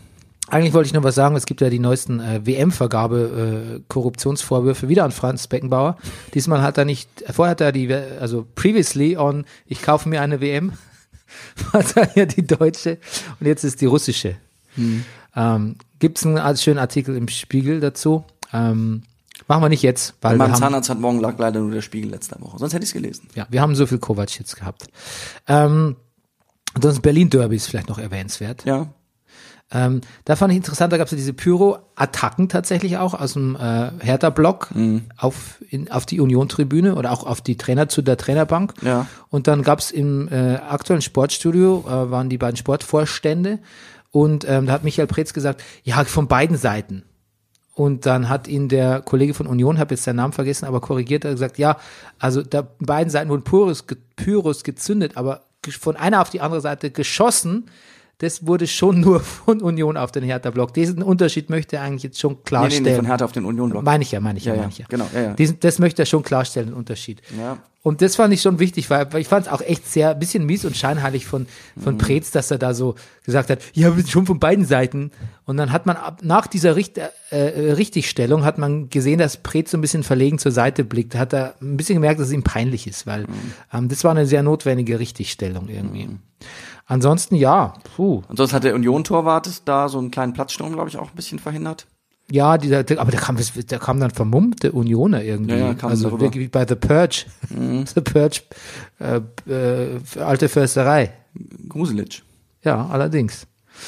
Speaker 1: Eigentlich wollte ich noch was sagen, es gibt ja die neuesten äh, W M-Vergabe, äh, Korruptionsvorwürfe wieder an Franz Beckenbauer. Diesmal hat er nicht, vorher hat er die, also previously on, ich kaufe mir eine W M, war da ja die deutsche und jetzt ist die russische. Hm. Ähm, Gibt es einen schönen Artikel im Spiegel dazu? Ähm, machen wir nicht jetzt, weil
Speaker 2: mein
Speaker 1: wir haben,
Speaker 2: Zahnarzt hat morgen lag leider nur der Spiegel letzte Woche, sonst hätte ich es gelesen.
Speaker 1: ja, wir haben so viel Kovac jetzt gehabt. Ähm, sonst Berlin-Derby ist vielleicht noch erwähnenswert.
Speaker 2: Ja.
Speaker 1: Ähm, da fand ich interessant, da gab es ja diese Pyro-Attacken tatsächlich auch aus dem äh, Hertha-Block
Speaker 2: Mhm.
Speaker 1: auf, in, auf die Union-Tribüne oder auch auf die Trainer zu der Trainerbank.
Speaker 2: Ja.
Speaker 1: Und dann gab es im äh, aktuellen Sportstudio, äh, waren die beiden Sportvorstände und ähm, da hat Michael Preetz gesagt, ja, von beiden Seiten. Und dann hat ihn der Kollege von Union, habe jetzt seinen Namen vergessen, aber korrigiert, hat gesagt, ja, also da beiden Seiten wurden Pyros, ge, Pyros gezündet, aber von einer auf die andere Seite geschossen. Das wurde schon nur von Union auf den Hertha-Block. Diesen Unterschied möchte er eigentlich jetzt schon
Speaker 2: Nee,
Speaker 1: klarstellen.
Speaker 2: nee, nee, von Hertha auf den Union-Block.
Speaker 1: Meine ich ja, meine ich ja,
Speaker 2: Ja, ja,
Speaker 1: meine ich ja.
Speaker 2: genau, ja, ja.
Speaker 1: Diesen, das möchte er schon klarstellen, den Unterschied.
Speaker 2: Ja.
Speaker 1: Und das fand ich schon wichtig, weil, weil ich fand es auch echt sehr, ein bisschen mies und scheinheilig von, von
Speaker 2: Mhm.
Speaker 1: Preetz, dass er da so gesagt hat, ja, wir sind schon von beiden Seiten. Und dann hat man ab, nach dieser Richt, äh, Richtigstellung hat man gesehen, dass Preetz so ein bisschen verlegen zur Seite blickt. Da hat er ein bisschen gemerkt, dass es ihm peinlich ist, weil
Speaker 2: Mhm.
Speaker 1: ähm, das war eine sehr notwendige Richtigstellung irgendwie. Ansonsten, ja, puh.
Speaker 2: Und sonst hat der Union-Torwart da so einen kleinen Platzsturm, glaube ich, auch ein bisschen verhindert.
Speaker 1: Ja, dieser, der, aber der kam, der kam dann vermummte Unioner irgendwie.
Speaker 2: Ja, ja, kam
Speaker 1: also
Speaker 2: darüber.
Speaker 1: wirklich wie bei The Purge. The Purge, äh, äh, alte Försterei.
Speaker 2: Gruselig.
Speaker 1: Ja, allerdings.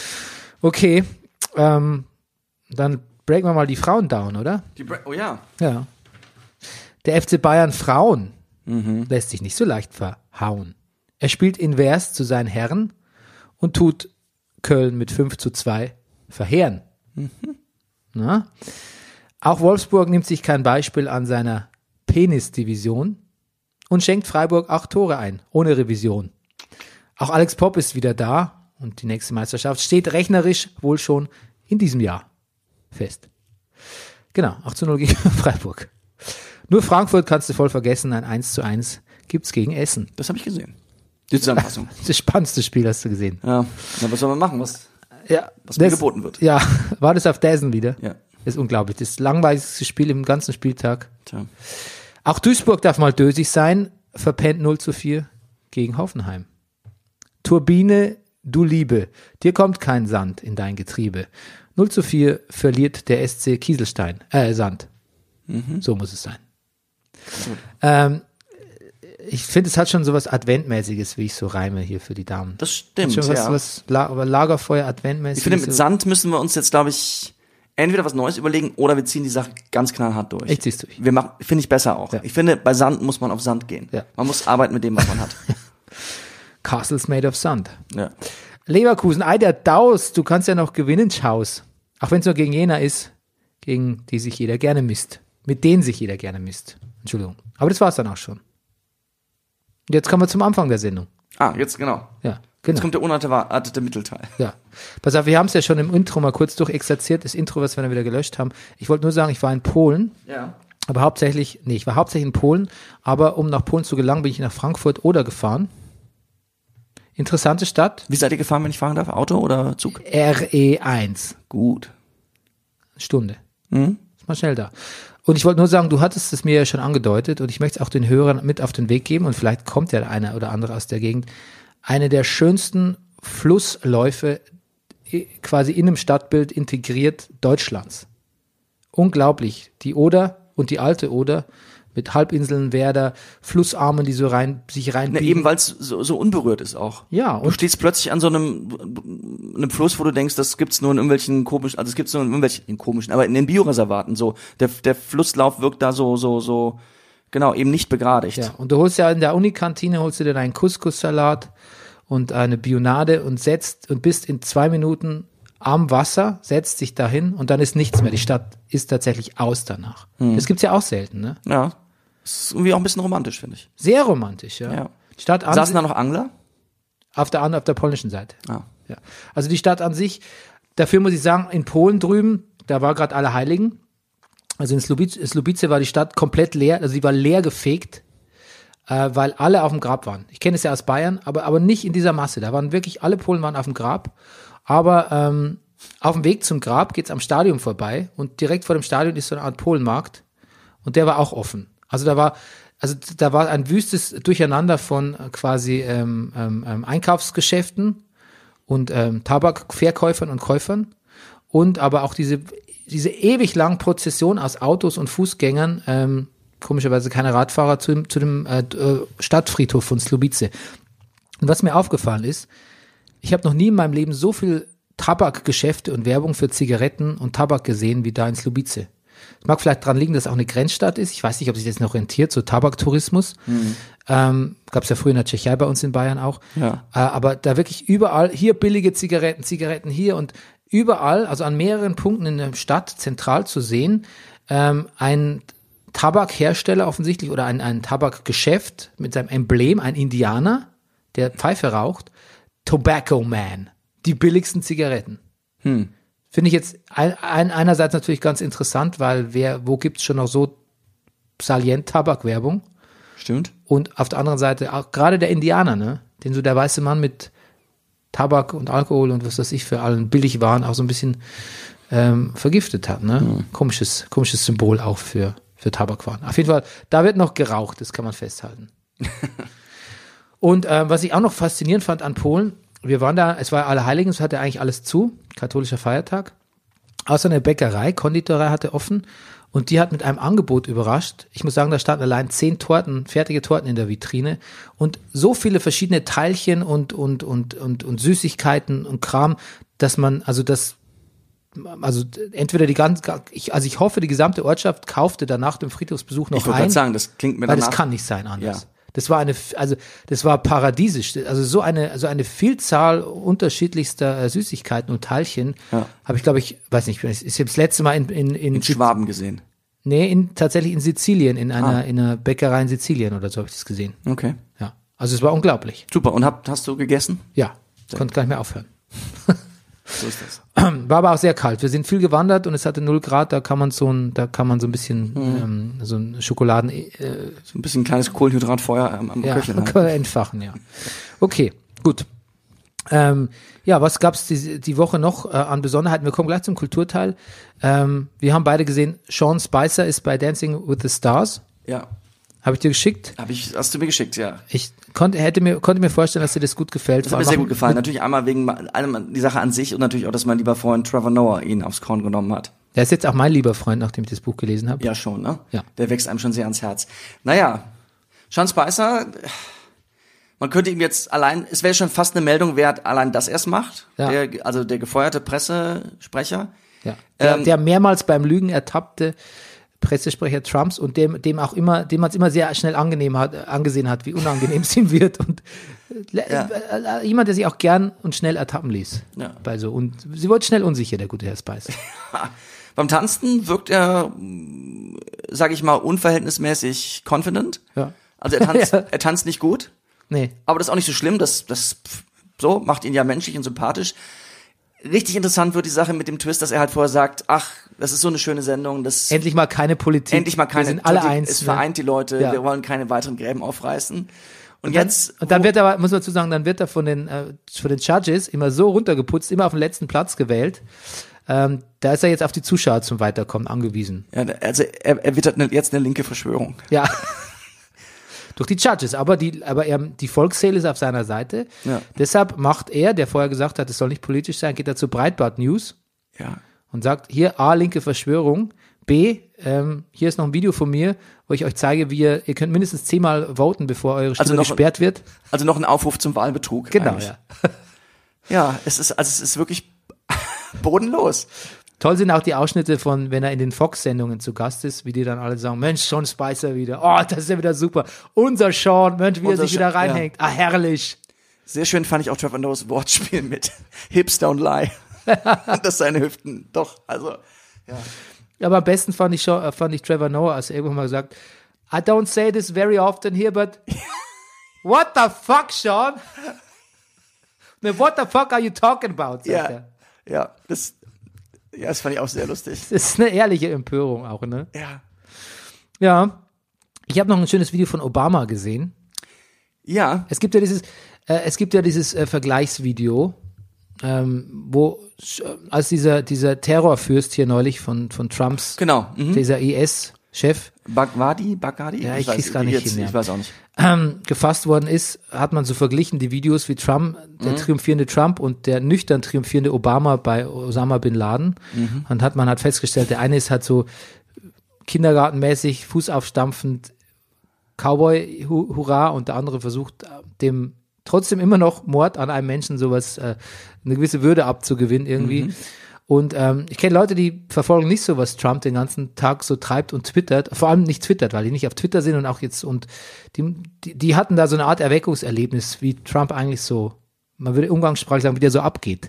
Speaker 1: Okay, ähm, dann breaken wir mal die Frauen down, oder?
Speaker 2: Die Bra- oh ja.
Speaker 1: Ja. Der F C Bayern Frauen lässt sich nicht so leicht verhauen. Er spielt invers zu seinen Herren und tut Köln mit fünf zu zwei verheeren. Na? Auch Wolfsburg nimmt sich kein Beispiel an seiner Penis-Division und schenkt Freiburg acht Tore ein, ohne Revision. Auch Alex Popp ist wieder da und die nächste Meisterschaft steht rechnerisch wohl schon in diesem Jahr fest. Genau, acht zu null gegen Freiburg. Nur Frankfurt kannst du voll vergessen, ein eins zu eins gibt's gegen Essen.
Speaker 2: Das habe ich gesehen. Die Zusammenfassung.
Speaker 1: Das spannendste Spiel hast du gesehen.
Speaker 2: Ja. Na, was soll man machen? Was?
Speaker 1: Ja,
Speaker 2: Was mir geboten wird.
Speaker 1: Ja, war das auf Dazen wieder?
Speaker 2: Ja.
Speaker 1: Das ist unglaublich. Das langweiligste Spiel im ganzen Spieltag.
Speaker 2: Tja.
Speaker 1: Auch Duisburg darf mal dösig sein, verpennt null zu vier gegen Hoffenheim. Turbine, du Liebe, dir kommt kein Sand in dein Getriebe. null zu vier verliert der S C Kieselstein, äh, Sand. So muss es sein. Ähm, ich finde, es hat schon so was Adventmäßiges, wie ich so reime hier für die Damen.
Speaker 2: Das stimmt,
Speaker 1: Schon was,
Speaker 2: ja.
Speaker 1: was La aber Lagerfeuer Adventmäßig.
Speaker 2: Ich finde, mit Sand müssen wir uns jetzt, glaube ich, entweder was Neues überlegen oder wir ziehen die Sache ganz knallhart durch.
Speaker 1: Ich zieh's durch.
Speaker 2: Wir machen, finde ich besser auch.
Speaker 1: Ja.
Speaker 2: Ich finde, bei Sand muss man auf Sand gehen.
Speaker 1: Ja.
Speaker 2: Man muss arbeiten mit dem, was man hat.
Speaker 1: Castles made of sand.
Speaker 2: Ja.
Speaker 1: Leverkusen, ei der Daus, du kannst ja noch gewinnen, Schaus. Auch wenn es nur gegen jener ist, gegen die sich jeder gerne misst. Mit denen sich jeder gerne misst. Entschuldigung. Aber das war's dann auch schon. Und jetzt kommen wir zum Anfang der Sendung.
Speaker 2: Ah, jetzt genau.
Speaker 1: Ja,
Speaker 2: Jetzt
Speaker 1: genau.
Speaker 2: kommt der unerwartete Mittelteil.
Speaker 1: Ja. Pass auf, wir haben es ja schon im Intro mal kurz durchexerziert, das Intro, was wir dann wieder gelöscht haben. Ich wollte nur sagen, ich war in Polen,
Speaker 2: Ja.
Speaker 1: aber hauptsächlich, nee, ich war hauptsächlich in Polen, aber um nach Polen zu gelangen, bin ich nach Frankfurt oder gefahren. Interessante Stadt.
Speaker 2: Wie seid ihr gefahren, wenn ich fragen darf? Auto oder Zug?
Speaker 1: R E eins.
Speaker 2: Gut.
Speaker 1: Stunde.
Speaker 2: Mhm.
Speaker 1: Ist mal schnell da. Und ich wollte nur sagen, du hattest es mir ja schon angedeutet und ich möchte es auch den Hörern mit auf den Weg geben und vielleicht kommt ja einer oder andere aus der Gegend. Eine der schönsten Flussläufe i- quasi in einem Stadtbild integriert Deutschlands. Unglaublich. Die Oder und die alte Oder mit Halbinseln, Werder, Flussarmen, die so rein, sich
Speaker 2: Na,
Speaker 1: reinbiegen.
Speaker 2: eben, weil es so, so unberührt ist auch.
Speaker 1: Ja,
Speaker 2: Du
Speaker 1: und
Speaker 2: stehst plötzlich an so einem, einem Fluss, wo du denkst, das gibt's nur in irgendwelchen komischen, also es gibt's nur in irgendwelchen in komischen, aber in den Bioreservaten so. Der, der Flusslauf wirkt da so, so, so, genau, eben nicht begradigt.
Speaker 1: Ja, und du holst ja in der Unikantine, holst du dir einen Couscous-Salat und eine Bionade und setzt und bist in zwei Minuten am Wasser, setzt dich dahin und dann ist nichts mehr. Die Stadt ist tatsächlich aus danach. Das gibt's ja auch selten, ne?
Speaker 2: Ja. Das ist irgendwie auch ein bisschen romantisch, finde ich.
Speaker 1: Sehr romantisch, ja.
Speaker 2: Ja.
Speaker 1: Die Stadt an
Speaker 2: Saßen da noch Angler?
Speaker 1: auf der, an- auf der polnischen Seite.
Speaker 2: Ah.
Speaker 1: Ja. Also die Stadt an sich, dafür muss ich sagen, in Polen drüben, da war gerade Allerheiligen. Also in Slubice, Slubice war die Stadt komplett leer, also sie war leer gefegt, äh, weil alle auf dem Grab waren. Ich kenne es ja aus Bayern, aber, aber nicht in dieser Masse. Da waren wirklich, alle Polen waren auf dem Grab. Aber ähm, auf dem Weg zum Grab geht's am Stadion vorbei und direkt vor dem Stadion ist so eine Art Polenmarkt und der war auch offen. Also da war, also da war ein wüstes Durcheinander von quasi ähm, ähm, Einkaufsgeschäften und ähm, Tabakverkäufern und Käufern und aber auch diese diese ewig langen Prozession aus Autos und Fußgängern, ähm, komischerweise keine Radfahrer zu, zu dem äh, Stadtfriedhof von Słubice. Und was mir aufgefallen ist, ich habe noch nie in meinem Leben so viel Tabakgeschäfte und Werbung für Zigaretten und Tabak gesehen wie da in Słubice. Es mag vielleicht daran liegen, dass es auch eine Grenzstadt ist. Ich weiß nicht, ob sich das noch rentiert, so Tabaktourismus. Mhm. Ähm, gab es ja früher in der Tschechei bei uns in Bayern auch.
Speaker 2: Ja.
Speaker 1: Äh, aber da wirklich überall, hier billige Zigaretten, Zigaretten hier und überall, also an mehreren Punkten in der Stadt zentral zu sehen, ähm, ein Tabakhersteller offensichtlich oder ein, ein Tabakgeschäft mit seinem Emblem, ein Indianer, der Pfeife raucht, Tobacco Man, die billigsten Zigaretten.
Speaker 2: Hm.
Speaker 1: Finde ich jetzt ein, ein, einerseits natürlich ganz interessant, weil wer, wo gibt's schon noch so salient Tabakwerbung?
Speaker 2: Stimmt.
Speaker 1: Und auf der anderen Seite auch gerade der Indianer, ne, den so der weiße Mann mit Tabak und Alkohol und was weiß ich für allen Billigwaren auch so ein bisschen ähm, vergiftet hat, ne? Mhm. Komisches, komisches Symbol auch für, für Tabakwaren. Auf jeden Fall, da wird noch geraucht, das kann man festhalten. Und äh, was ich auch noch faszinierend fand an Polen, wir waren da, es war Allerheiligen, es hatte eigentlich alles zu, katholischer Feiertag, außer eine Bäckerei, Konditorei hatte offen und die hat mit einem Angebot überrascht. Ich muss sagen, da standen allein zehn Torten, fertige Torten in der Vitrine und so viele verschiedene Teilchen und und und und und Süßigkeiten und Kram, dass man, also das, also entweder die ganze, ich, also ich hoffe, die gesamte Ortschaft kaufte danach dem Friedhofsbesuch noch
Speaker 2: Ich wollte
Speaker 1: ein.
Speaker 2: gerade sagen, das klingt mir
Speaker 1: Weil
Speaker 2: danach.
Speaker 1: das kann nicht sein anders.
Speaker 2: Ja.
Speaker 1: Das war eine, also das war paradiesisch. Also so eine, so eine Vielzahl unterschiedlichster äh, Süßigkeiten und Teilchen
Speaker 2: Ja.
Speaker 1: habe ich, glaube ich, weiß nicht, ich habe das letzte Mal in in, in,
Speaker 2: In Schwaben gesehen.
Speaker 1: nee, in tatsächlich in Sizilien in einer
Speaker 2: Ah.
Speaker 1: in einer Bäckerei in Sizilien oder so habe ich das gesehen.
Speaker 2: Okay.
Speaker 1: Ja, also es war unglaublich.
Speaker 2: Super. Und hab, hast du gegessen?
Speaker 1: Ja, konnte gar nicht mehr aufhören.
Speaker 2: So ist das.
Speaker 1: War aber auch sehr kalt. Wir sind viel gewandert und es hatte null Grad. Da kann man so ein, da kann man so ein bisschen
Speaker 2: Mhm.
Speaker 1: ähm, so ein Schokoladen äh,
Speaker 2: So ein bisschen kleines Kohlenhydratfeuer am, am
Speaker 1: ja,
Speaker 2: Köcheln.
Speaker 1: kann man entfachen, ja. Okay, gut. Ähm, ja, was gab's die, die Woche noch äh, an Besonderheiten? Wir kommen gleich zum Kulturteil. Ähm, wir haben beide gesehen, Sean Spicer ist bei Dancing with the Stars.
Speaker 2: Ja.
Speaker 1: Habe ich dir geschickt.
Speaker 2: Hab ich, hast du mir geschickt, ja.
Speaker 1: Ich konnte, hätte mir, konnte mir vorstellen, dass dir das gut gefällt.
Speaker 2: Das hat mir sehr gut gefallen. Natürlich einmal wegen allem die Sache an sich und natürlich auch, dass mein lieber Freund Trevor Noah ihn aufs Korn genommen hat.
Speaker 1: Der ist jetzt auch mein lieber Freund, nachdem ich das Buch gelesen habe.
Speaker 2: Ja, schon, ne?
Speaker 1: Ja.
Speaker 2: Der wächst einem schon sehr ans Herz. Naja, Sean Spicer, man könnte ihm jetzt allein, es wäre schon fast eine Meldung wert, allein, dass er es macht.
Speaker 1: Ja.
Speaker 2: Der, also der gefeuerte Pressesprecher.
Speaker 1: Ja. Der,
Speaker 2: Ähm,
Speaker 1: der mehrmals beim Lügen ertappte Pressesprecher Trumps und dem, dem auch immer, dem man es immer sehr schnell angenehm hat, angesehen hat, wie unangenehm es ihm wird und äh,
Speaker 2: Ja.
Speaker 1: äh, jemand, der sich auch gern und schnell ertappen ließ.
Speaker 2: Ja.
Speaker 1: Bei so, und sie wurde schnell unsicher, der gute Herr Spicer.
Speaker 2: Beim Tanzen wirkt er, sage ich mal, unverhältnismäßig confident.
Speaker 1: Ja.
Speaker 2: Also er tanzt,
Speaker 1: Ja.
Speaker 2: er tanzt nicht gut,
Speaker 1: Nee.
Speaker 2: aber das ist auch nicht so schlimm. Das, das so macht ihn ja menschlich und sympathisch. Richtig interessant wird die Sache mit dem Twist, dass er halt vorher sagt, ach, das ist so eine schöne Sendung, das
Speaker 1: Endlich mal keine Politik.
Speaker 2: endlich mal keine,
Speaker 1: Wir sind alle
Speaker 2: die-
Speaker 1: eins.
Speaker 2: es
Speaker 1: ne?
Speaker 2: vereint die Leute,
Speaker 1: Ja.
Speaker 2: wir wollen keine weiteren Gräben aufreißen. Und,
Speaker 1: Und
Speaker 2: jetzt,
Speaker 1: dann, und dann wird er, muss man dazu sagen, dann wird er von den, äh, von den Judges immer so runtergeputzt, immer auf den letzten Platz gewählt. Ähm, da ist er jetzt auf die Zuschauer zum Weiterkommen angewiesen.
Speaker 2: ja, also er, er wittert eine, jetzt eine linke Verschwörung.
Speaker 1: Ja. Durch die Judges, aber die, aber er, die Volksseele ist auf seiner Seite.
Speaker 2: Ja.
Speaker 1: Deshalb macht er, der vorher gesagt hat, es soll nicht politisch sein, geht er zu Breitbart News
Speaker 2: Ja.
Speaker 1: und sagt, hier A, linke Verschwörung, B, ähm, hier ist noch ein Video von mir, wo ich euch zeige, wie ihr, ihr könnt mindestens zehnmal voten, bevor eure Stimme
Speaker 2: Also noch-
Speaker 1: gesperrt wird.
Speaker 2: Also noch ein Aufruf zum Wahlbetrug.
Speaker 1: Genau,
Speaker 2: eigentlich.
Speaker 1: ja.
Speaker 2: Ja, es ist, also es ist wirklich bodenlos.
Speaker 1: Toll sind auch die Ausschnitte von, wenn er in den Fox-Sendungen zu Gast ist, wie die dann alle sagen, Mensch, Sean Spicer wieder, oh, das ist ja wieder super. Unser Sean, Mensch, wie
Speaker 2: Unser
Speaker 1: er sich wieder
Speaker 2: Sean,
Speaker 1: reinhängt. Ah, herrlich.
Speaker 2: Sehr schön fand ich auch Trevor Noahs Wortspiel mit Hips don't lie. Dass seine Hüften doch, also, ja.
Speaker 1: Aber am besten fand ich, schon, äh, fand ich Trevor Noah, als er irgendwann mal gesagt, I don't say this very often here, but what the fuck, Sean? Ne, what the fuck are you talking about? Sagt
Speaker 2: Ja,
Speaker 1: er.
Speaker 2: ja, das, ja, das fand ich auch sehr lustig.
Speaker 1: Das ist eine ehrliche Empörung auch, ne?
Speaker 2: Ja.
Speaker 1: Ja. Ich habe noch ein schönes Video von Obama gesehen.
Speaker 2: Ja,
Speaker 1: Es gibt ja dieses, äh, es gibt ja dieses äh, Vergleichsvideo ähm, wo als dieser dieser Terrorfürst hier neulich von von Trumps,
Speaker 2: Genau. Mhm.
Speaker 1: dieser I S-Chef,
Speaker 2: Bagwadi, Bagwadi?
Speaker 1: Ja, ich
Speaker 2: weiß-
Speaker 1: krieg's gar nicht
Speaker 2: jetzt,
Speaker 1: hin, ja.
Speaker 2: Ich weiß auch nicht.
Speaker 1: ähm, gefasst worden ist, hat man so verglichen die Videos wie Trump, der
Speaker 2: Mhm.
Speaker 1: triumphierende Trump und der nüchtern triumphierende Obama bei Osama Bin Laden.
Speaker 2: Mhm.
Speaker 1: Und hat man hat festgestellt, der eine ist halt so kindergartenmäßig, fußaufstampfend, Cowboy-Hurra, und der andere versucht dem trotzdem immer noch Mord an einem Menschen sowas, äh, eine gewisse Würde abzugewinnen irgendwie.
Speaker 2: Mhm.
Speaker 1: Und ähm, ich kenne Leute, die verfolgen nicht so, was Trump den ganzen Tag so treibt und twittert, vor allem nicht twittert, weil die nicht auf Twitter sind und auch jetzt, und die, die, die hatten da so eine Art Erweckungserlebnis, wie Trump eigentlich so, man würde umgangssprachlich sagen, wie der so abgeht.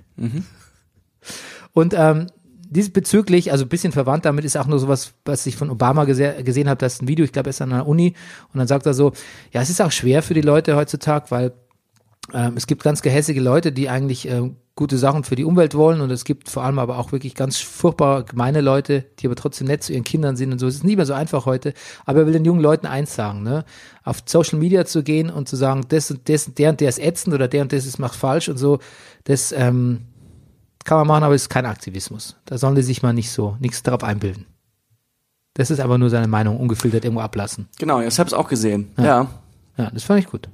Speaker 1: Und ähm, diesbezüglich, also ein bisschen verwandt damit, ist auch nur sowas, was ich von Obama gese- gesehen habe, das ist ein Video, ich glaube, er ist an einer Uni, und dann sagt er so, ja, es ist auch schwer für die Leute heutzutage, weil ähm, es gibt ganz gehässige Leute, die eigentlich äh, gute Sachen für die Umwelt wollen, und es gibt vor allem aber auch wirklich ganz furchtbar gemeine Leute, die aber trotzdem nett zu ihren Kindern sind und so. Es ist nicht mehr so einfach heute, aber er will den jungen Leuten eins sagen, ne? Auf Social Media zu gehen und zu sagen, das und das, der und der ist ätzend oder der und das ist macht falsch und so, das ähm, kann man machen, aber es ist kein Aktivismus. Da sollen die sich mal nicht so, nichts darauf einbilden. Das ist aber nur seine Meinung, ungefiltert irgendwo ablassen.
Speaker 2: Genau, ich habe es auch gesehen. Ja.
Speaker 1: Ja, das fand ich gut.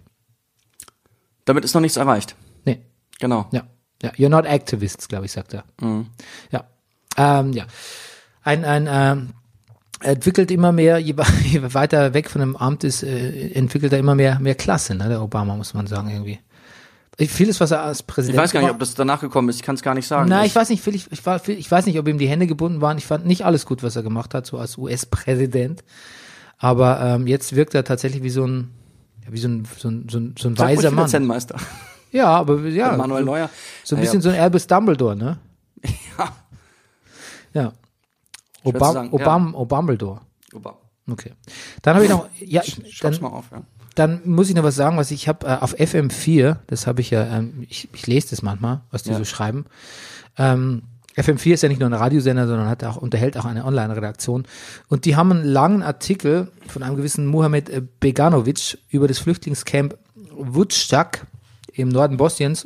Speaker 2: Damit ist noch nichts erreicht.
Speaker 1: Nee,
Speaker 2: Genau.
Speaker 1: ja. Ja, you're not activists, glaube ich, sagt er. Ja. Ähm, ja. Ein, ein, ähm, er entwickelt immer mehr, je, je weiter weg von dem Amt ist, äh, entwickelt er immer mehr, mehr Klasse, ne, der Obama, muss man sagen, irgendwie. Ich, vieles, was er als Präsident
Speaker 2: Ich weiß gar nicht,
Speaker 1: gemacht-
Speaker 2: ob das danach gekommen ist. Ich kann es gar nicht sagen.
Speaker 1: Nein, ich weiß nicht, viel- ich, ich, war, viel- ich weiß nicht, ob ihm die Hände gebunden waren. Ich fand nicht alles gut, was er gemacht hat, so als U S-Präsident. Aber ähm, jetzt wirkt er tatsächlich wie so ein, ja, wie so ein, so ein, so ein, so ein
Speaker 2: Sag ruhig
Speaker 1: weiser
Speaker 2: wieder
Speaker 1: Mann.
Speaker 2: Zen-Meister.
Speaker 1: Ja, aber ja,
Speaker 2: Manuel
Speaker 1: so,
Speaker 2: Neuer.
Speaker 1: so ein
Speaker 2: Ja,
Speaker 1: bisschen
Speaker 2: ja.
Speaker 1: so ein Albus Dumbledore, ne?
Speaker 2: Ja.
Speaker 1: Ja.
Speaker 2: Schwer zu
Speaker 1: Obam,
Speaker 2: sagen,
Speaker 1: Obam, Obambledore.
Speaker 2: Ober.
Speaker 1: Okay. Dann habe ich noch, ja, ich,
Speaker 2: Schreib's
Speaker 1: dann,
Speaker 2: mal auf, ja.
Speaker 1: dann muss ich noch was sagen, was ich habe äh, auf F M vier, das habe ich ja, ähm, ich, ich lese das manchmal, was die
Speaker 2: Ja.
Speaker 1: so schreiben. Ähm, F M vier ist ja nicht nur ein Radiosender, sondern hat auch, unterhält auch eine Online-Redaktion. Und die haben einen langen Artikel von einem gewissen Mohamed äh, Beganovic über das Flüchtlingscamp Vucjak im Norden Bosniens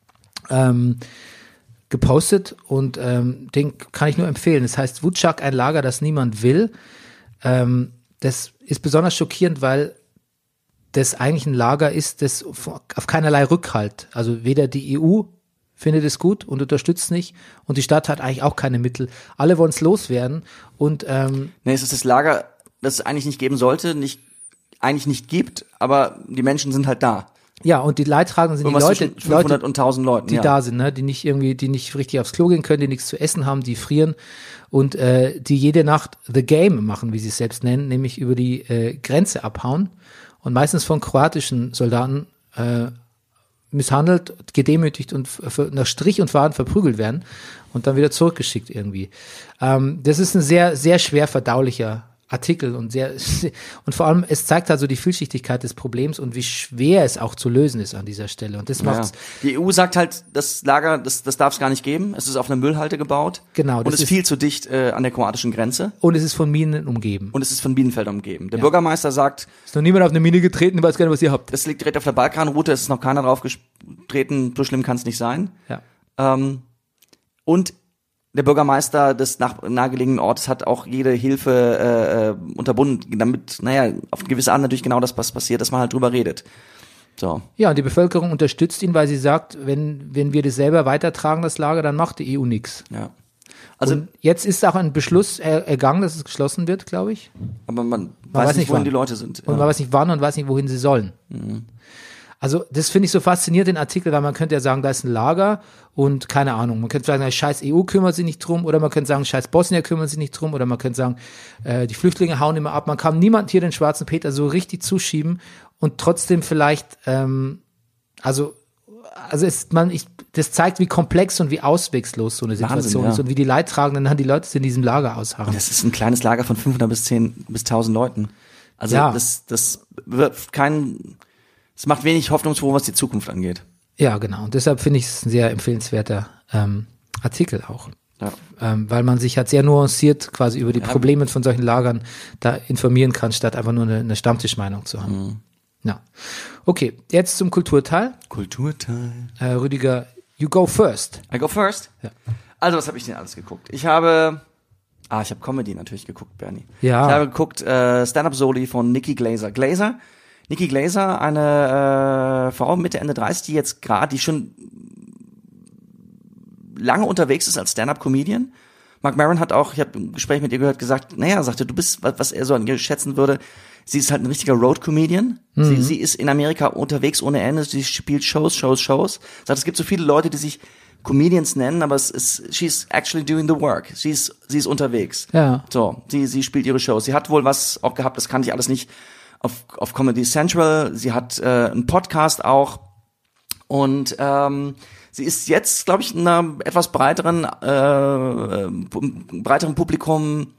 Speaker 1: ähm, gepostet, und ähm, den kann ich nur empfehlen. Das heißt Vucjak, ein Lager, das niemand will. Ähm, das ist besonders schockierend, weil das eigentlich ein Lager ist, das auf keinerlei Rückhalt. Also weder die E U findet es gut und unterstützt nicht, und die Stadt hat eigentlich auch keine Mittel. Alle wollen es loswerden, und ähm,
Speaker 2: Nee, es ist das Lager, das es eigentlich nicht geben sollte, nicht, eigentlich nicht gibt, aber die Menschen sind halt da.
Speaker 1: ja, und die Leidtragenden sind die
Speaker 2: Irgendwas
Speaker 1: Leute,
Speaker 2: zwischen fünfhundert
Speaker 1: Leute
Speaker 2: und tausend Leuten,
Speaker 1: die
Speaker 2: ja.
Speaker 1: da sind, ne, die nicht irgendwie, die nicht richtig aufs Klo gehen können, die nichts zu essen haben, die frieren, und äh, die jede Nacht The Game machen, wie sie es selbst nennen, nämlich über die äh, Grenze abhauen und meistens von kroatischen Soldaten äh, misshandelt, gedemütigt und f- f- nach Strich und Faden verprügelt werden und dann wieder zurückgeschickt irgendwie. Ähm, das ist ein sehr, sehr schwer verdaulicher Artikel und sehr, und vor allem, es zeigt halt so die Vielschichtigkeit des Problems und wie schwer es auch zu lösen ist an dieser Stelle. Und das
Speaker 2: Ja.
Speaker 1: macht's,
Speaker 2: Die E U sagt halt, das Lager, das, das darf es gar nicht geben. Es ist auf einer Müllhalde gebaut.
Speaker 1: Genau,
Speaker 2: Und
Speaker 1: das
Speaker 2: es ist
Speaker 1: ist-
Speaker 2: viel zu dicht äh, an der kroatischen Grenze.
Speaker 1: und es ist von Minen umgeben.
Speaker 2: Und es ist von Bienenfeldern umgeben. Der
Speaker 1: Ja.
Speaker 2: Bürgermeister sagt,
Speaker 1: Ist noch niemand auf eine Mine getreten, weiß gar nicht, was ihr habt.
Speaker 2: es liegt direkt auf der Balkanroute, es ist noch keiner drauf getreten, so schlimm kann es nicht sein.
Speaker 1: Ja.
Speaker 2: Ähm, und der Bürgermeister des nach, nahegelegenen Ortes hat auch jede Hilfe äh, äh, unterbunden, damit, naja, auf eine gewisse Art natürlich genau das, was passiert, dass man halt drüber redet. So.
Speaker 1: Ja, und die Bevölkerung unterstützt ihn, weil sie sagt, wenn, wenn wir das selber weitertragen, das Lager, dann macht die E U nichts.
Speaker 2: Ja. Also,
Speaker 1: Und jetzt ist auch ein Beschluss er, ergangen, dass es geschlossen wird, glaube ich.
Speaker 2: aber man,
Speaker 1: Man
Speaker 2: weiß nicht, wohin
Speaker 1: wann.
Speaker 2: die Leute sind.
Speaker 1: Und man weiß nicht wann und weiß nicht, wohin sie sollen. Also das finde ich so faszinierend, den Artikel, weil man könnte ja sagen, da ist ein Lager und keine Ahnung, man könnte sagen, scheiß E U kümmert sich nicht drum, oder man könnte sagen, scheiß Bosnier kümmern sich nicht drum, oder man könnte sagen, äh, die Flüchtlinge hauen immer ab. Man kann niemand hier den schwarzen Peter so richtig zuschieben und trotzdem vielleicht, ähm, also also es, man, ich, das zeigt, wie komplex und wie auswegslos so eine Situation
Speaker 2: Wahnsinn, ja.
Speaker 1: ist und wie die Leidtragenden dann die Leute in diesem Lager ausharren.
Speaker 2: Das ist ein kleines Lager von fünfhundert bis zehn bis tausend Leuten. Also
Speaker 1: Ja.
Speaker 2: das, das wird kein, es macht wenig hoffnungsfroh, was die Zukunft angeht.
Speaker 1: Ja, genau. Und deshalb finde ich es ein sehr empfehlenswerter ähm, Artikel auch.
Speaker 2: Ja.
Speaker 1: Ähm, weil man sich halt sehr nuanciert quasi über die
Speaker 2: Ja.
Speaker 1: Probleme von solchen Lagern da informieren kann, statt einfach nur eine, eine Stammtischmeinung zu haben.
Speaker 2: Mhm.
Speaker 1: Ja. Okay, jetzt zum Kulturteil.
Speaker 2: Kulturteil.
Speaker 1: Äh, Rüdiger You go first.
Speaker 2: I go first?
Speaker 1: Ja.
Speaker 2: Also, was habe ich denn alles geguckt? Ich habe, ah, ich habe Comedy natürlich geguckt, Bernie.
Speaker 1: Ja.
Speaker 2: Ich habe geguckt äh, Stand-Up-Soli von Nikki Glaser. Glaser, Nikki Glaser, eine äh, Frau Mitte, Ende dreißig, die jetzt gerade, die schon lange unterwegs ist als Stand-Up-Comedian. Mark Maron hat auch, ich habe ein Gespräch mit ihr gehört, gesagt, naja, sagte, du bist, was, was er so an ihr schätzen würde, sie ist halt ein richtiger Road-Comedian. Mhm. Sie, sie ist in Amerika unterwegs ohne Ende, sie spielt Shows, Shows, Shows. Sagt, es gibt so viele Leute, die sich Comedians nennen, aber es ist, she's actually doing the work. Sie ist, sie ist unterwegs.
Speaker 1: Ja.
Speaker 2: So, sie, sie spielt ihre Shows. Sie hat wohl was auch gehabt, das kannte ich alles nicht, auf, auf Comedy Central. Sie hat äh, einen Podcast auch. Und ähm, sie ist jetzt, glaube ich, in einer etwas breiteren, äh, breiteren Publikum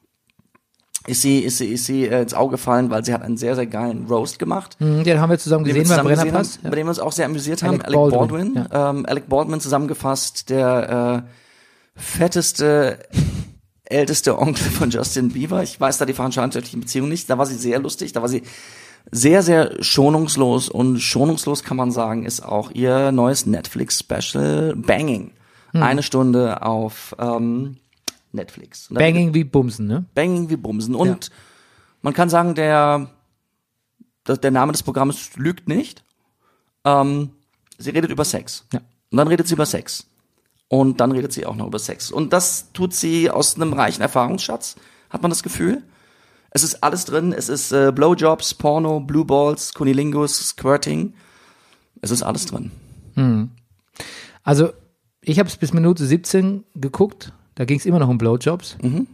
Speaker 2: ist sie, ist sie, ist sie äh, ins Auge gefallen, weil sie hat einen sehr, sehr geilen Roast gemacht.
Speaker 1: Mhm, den haben wir zusammen
Speaker 2: Den
Speaker 1: gesehen
Speaker 2: wir
Speaker 1: beim
Speaker 2: zusammen gesehen
Speaker 1: Brennerpass.
Speaker 2: haben,
Speaker 1: Ja.
Speaker 2: Bei dem wir uns auch sehr amüsiert haben.
Speaker 1: Alec
Speaker 2: Alec Baldwin.
Speaker 1: Baldwin,
Speaker 2: ähm, Alec Baldwin zusammengefasst, der äh, fetteste, älteste Onkel von Justin Bieber. Ich weiß da die verwandtschaftliche Beziehung nicht. Da war sie sehr lustig. Da war sie sehr, sehr schonungslos. Und schonungslos kann man sagen, ist auch ihr neues Netflix-Special Banging. Hm. Eine Stunde auf ähm, Netflix. Und da
Speaker 1: Banging wie Bumsen, ne?
Speaker 2: Banging wie Bumsen. Und ja. Man kann sagen, der, der Name des Programms lügt nicht. Ähm, sie redet über Sex.
Speaker 1: Ja.
Speaker 2: Und dann redet sie über Sex. Und dann redet sie auch noch über Sex. Und das tut sie aus einem reichen Erfahrungsschatz, hat man das Gefühl. Es ist alles drin. Es ist äh, Blowjobs, Porno, Blue Balls, Cunnilingus, Squirting. Es ist alles drin.
Speaker 1: Hm. Also, ich habe es bis Minute siebzehn geguckt. Da ging es immer noch um Blowjobs.
Speaker 2: Mhm.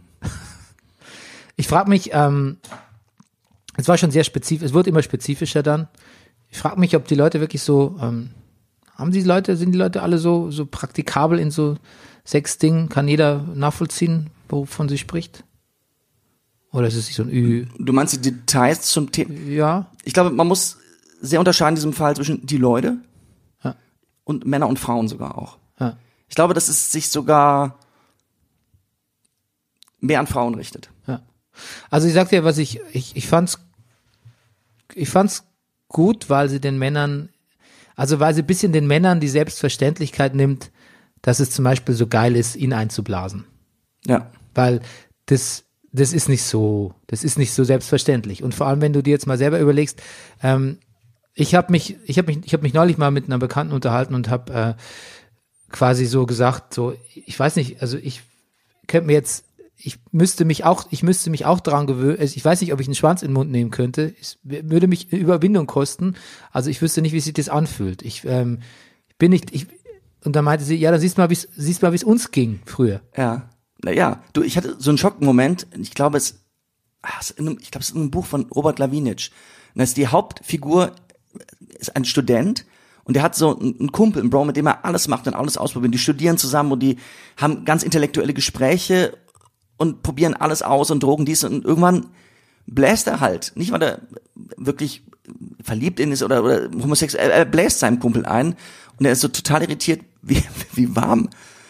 Speaker 1: Ich frage mich, ähm, es war schon sehr spezifisch, es wird immer spezifischer dann. Ich frage mich, ob die Leute wirklich so, ähm, haben die Leute, sind die Leute alle so, so praktikabel in so Sex-Dingen? Kann jeder nachvollziehen, wovon sie spricht? Oder ist es nicht so ein Ü?
Speaker 2: Du meinst die Details zum Thema?
Speaker 1: Ja.
Speaker 2: Ich glaube, man muss sehr unterscheiden in diesem Fall zwischen die Leute
Speaker 1: Ja.
Speaker 2: und Männer und Frauen sogar auch.
Speaker 1: Ja.
Speaker 2: Ich glaube, dass es sich sogar mehr an Frauen richtet.
Speaker 1: Ja. Also ich sag dir, was ich, ich, ich fand's, ich fand's gut, weil sie den Männern, also weil sie ein bisschen den Männern die Selbstverständlichkeit nimmt, dass es zum Beispiel so geil ist, ihn einzublasen.
Speaker 2: Ja.
Speaker 1: Weil das, das ist nicht so, das ist nicht so selbstverständlich. Und vor allem, wenn du dir jetzt mal selber überlegst, ähm, ich habe mich, ich habe mich, ich habe mich neulich mal mit einer Bekannten unterhalten und habe äh, quasi so gesagt, so, ich weiß nicht, also ich könnte mir jetzt, ich müsste mich auch, ich müsste mich auch dran gewöhnen, ich weiß nicht, ob ich einen Schwanz in den Mund nehmen könnte, es würde mich Überwindung kosten, also ich wüsste nicht, wie sich das anfühlt. Ich ähm, bin nicht, ich, und dann meinte sie, ja, dann siehst du mal, wie es, siehst mal, wie es uns ging früher.
Speaker 2: Ja. Naja, du, ich hatte so einen Schockmoment, ich glaube, es, ach, es ist in einem, ich glaube, es ist in einem Buch von Robert Lawinitsch. Und das ist die Hauptfigur, ist ein Student, und der hat so einen Kumpel, einen Bro, mit dem er alles macht und alles ausprobiert. Die studieren zusammen und die haben ganz intellektuelle Gespräche und probieren alles aus und Drogen dies, und irgendwann bläst er halt, nicht weil er wirklich verliebt in ist oder, oder homosexuell, er bläst seinem Kumpel ein und er ist so total irritiert, wie, wie warm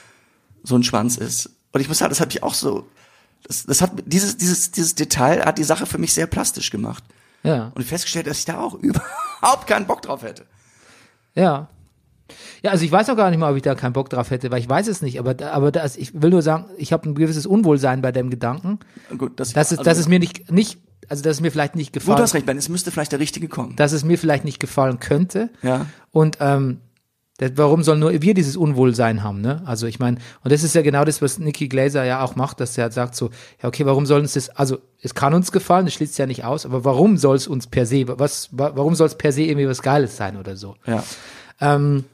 Speaker 2: so ein Schwanz ist. Und ich muss sagen, das hat mich auch so, das, das hat, dieses, dieses, dieses Detail hat die Sache für mich sehr plastisch gemacht.
Speaker 1: Ja.
Speaker 2: Und ich festgestellt, dass ich da auch überhaupt keinen Bock drauf hätte.
Speaker 1: Ja. Ja, also ich weiß auch gar nicht mal, ob ich da keinen Bock drauf hätte, weil ich weiß es nicht, aber, aber das, ich will nur sagen, ich habe ein gewisses Unwohlsein bei dem Gedanken,
Speaker 2: Gut, dass,
Speaker 1: dass es,
Speaker 2: also,
Speaker 1: dass es mir nicht, nicht, also dass es mir vielleicht nicht
Speaker 2: Gut,
Speaker 1: gefallen,
Speaker 2: du hast recht, Ben, es müsste vielleicht der Richtige kommen.
Speaker 1: dass es mir vielleicht nicht gefallen könnte.
Speaker 2: Ja.
Speaker 1: Und ähm, das, warum sollen nur wir dieses Unwohlsein haben, ne? Also ich meine, und das ist ja genau das, was Nikki Glaser ja auch macht, dass er halt sagt so, ja okay, warum soll uns das, also es kann uns gefallen, das schließt ja nicht aus, aber warum soll es uns per se, was, warum soll es per se irgendwie was Geiles sein oder so?
Speaker 2: Ja.
Speaker 1: Ähm,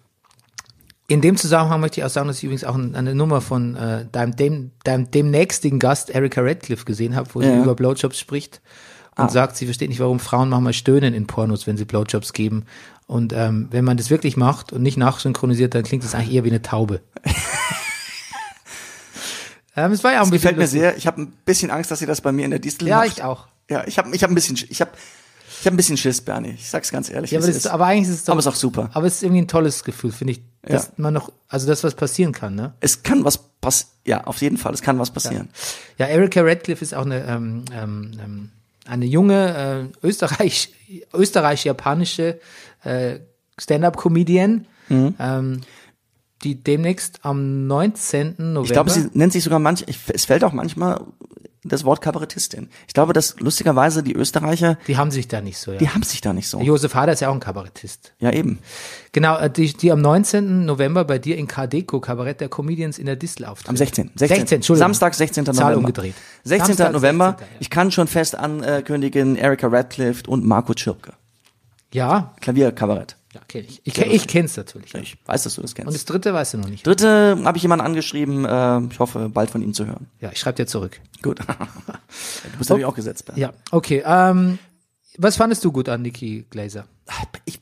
Speaker 1: in dem Zusammenhang möchte ich auch sagen, dass ich übrigens auch eine Nummer von äh, deinem, dem, deinem demnächstigen Gast Erika Radcliffe gesehen habe, wo
Speaker 2: Ja.
Speaker 1: sie über Blowjobs spricht und
Speaker 2: Ah.
Speaker 1: sagt, sie versteht nicht, warum Frauen manchmal stöhnen in Pornos, wenn sie Blowjobs geben. Und ähm, wenn man das wirklich macht und nicht nachsynchronisiert, dann klingt das eigentlich eher wie eine Taube. ähm, es war ja auch ein
Speaker 2: Das
Speaker 1: bisschen
Speaker 2: gefällt mir
Speaker 1: lustig.
Speaker 2: sehr. Ich habe ein bisschen Angst, dass sie das bei mir in der Distel
Speaker 1: Ja,
Speaker 2: macht.
Speaker 1: ich auch.
Speaker 2: Ja, ich habe ich hab ein bisschen, ich habe ich hab ein bisschen Schiss, Bernie. Ich sag's ganz ehrlich.
Speaker 1: Ja,
Speaker 2: wie
Speaker 1: aber,
Speaker 2: es
Speaker 1: das,
Speaker 2: ist.
Speaker 1: aber eigentlich ist es doch,
Speaker 2: Aber ist auch super.
Speaker 1: aber es ist irgendwie ein tolles Gefühl, finde ich, dass
Speaker 2: Ja.
Speaker 1: man noch, also das, was passieren kann, ne?
Speaker 2: Es kann was passieren. Ja, auf jeden Fall. Es kann was passieren.
Speaker 1: Ja, Erika Radcliffe ist auch eine, ähm, ähm, ähm, eine junge äh, Österreich, österreich-japanische äh, Stand-up-Comedian.
Speaker 2: Mhm.
Speaker 1: Ähm, die demnächst am neunzehnten November.
Speaker 2: Ich glaube, sie nennt sich sogar manch, es fällt auch manchmal das Wort Kabarettistin. Ich glaube, dass lustigerweise die Österreicher,
Speaker 1: die haben sich da nicht so, ja.
Speaker 2: die haben sich da nicht so.
Speaker 1: Josef Hader ist ja auch ein Kabarettist.
Speaker 2: Ja, eben.
Speaker 1: Genau, äh, die, die am neunzehnten November bei dir in K-Deko, Kabarett der Comedians in der Distel auftritt.
Speaker 2: Am sechzehnten.
Speaker 1: sechzehnten, Entschuldigung.
Speaker 2: Samstag, sechzehnten
Speaker 1: Zahl
Speaker 2: November.
Speaker 1: umgedreht.
Speaker 2: sechzehnten
Speaker 1: Samstag,
Speaker 2: November.
Speaker 1: sechzehnten, ja.
Speaker 2: Ich kann schon fest ankündigen, Erika Radcliffe und Marco Tschirpke.
Speaker 1: Ja,
Speaker 2: Klavierkabarett.
Speaker 1: ja, kenn ich. Ich, kenn, ich kenn's natürlich. Ja.
Speaker 2: Ich weiß, dass du das kennst.
Speaker 1: Und das dritte weißt du noch nicht.
Speaker 2: Dritte habe ich jemanden angeschrieben, äh, ich hoffe, bald von ihm zu hören.
Speaker 1: Ja, ich schreibe dir zurück.
Speaker 2: Gut. Du bist natürlich auch gesetzt, Bernd.
Speaker 1: Ja, okay. Ähm, was fandest du gut an Nikki Glaser?
Speaker 2: Ich,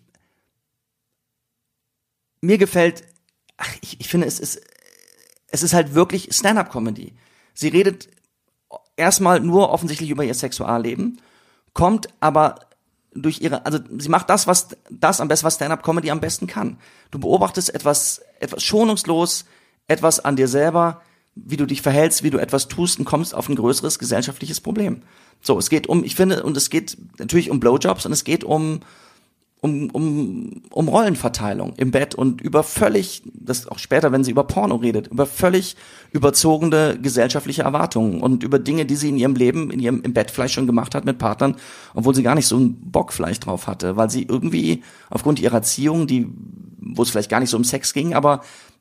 Speaker 2: mir gefällt, ach, ich, ich finde, es ist, es ist halt wirklich Stand-up-Comedy. Sie redet erstmal nur offensichtlich über ihr Sexualleben, kommt aber durch ihre, also sie macht das, was das am besten, was Stand-up-Comedy am besten kann. Du beobachtest etwas, etwas schonungslos, etwas an dir selber, wie du dich verhältst, wie du etwas tust und kommst auf ein größeres gesellschaftliches Problem. So, es geht um, ich finde, und es geht natürlich um Blowjobs und es geht um um um um Rollenverteilung im Bett und über völlig, das auch später, wenn sie über Porno redet, über völlig überzogene gesellschaftliche Erwartungen und über Dinge, die sie in ihrem Leben, in ihrem im Bett vielleicht schon gemacht hat mit Partnern, obwohl sie gar nicht so einen Bock vielleicht drauf hatte, weil sie irgendwie aufgrund ihrer Erziehung, die, wo es vielleicht gar nicht so um Sex ging, aber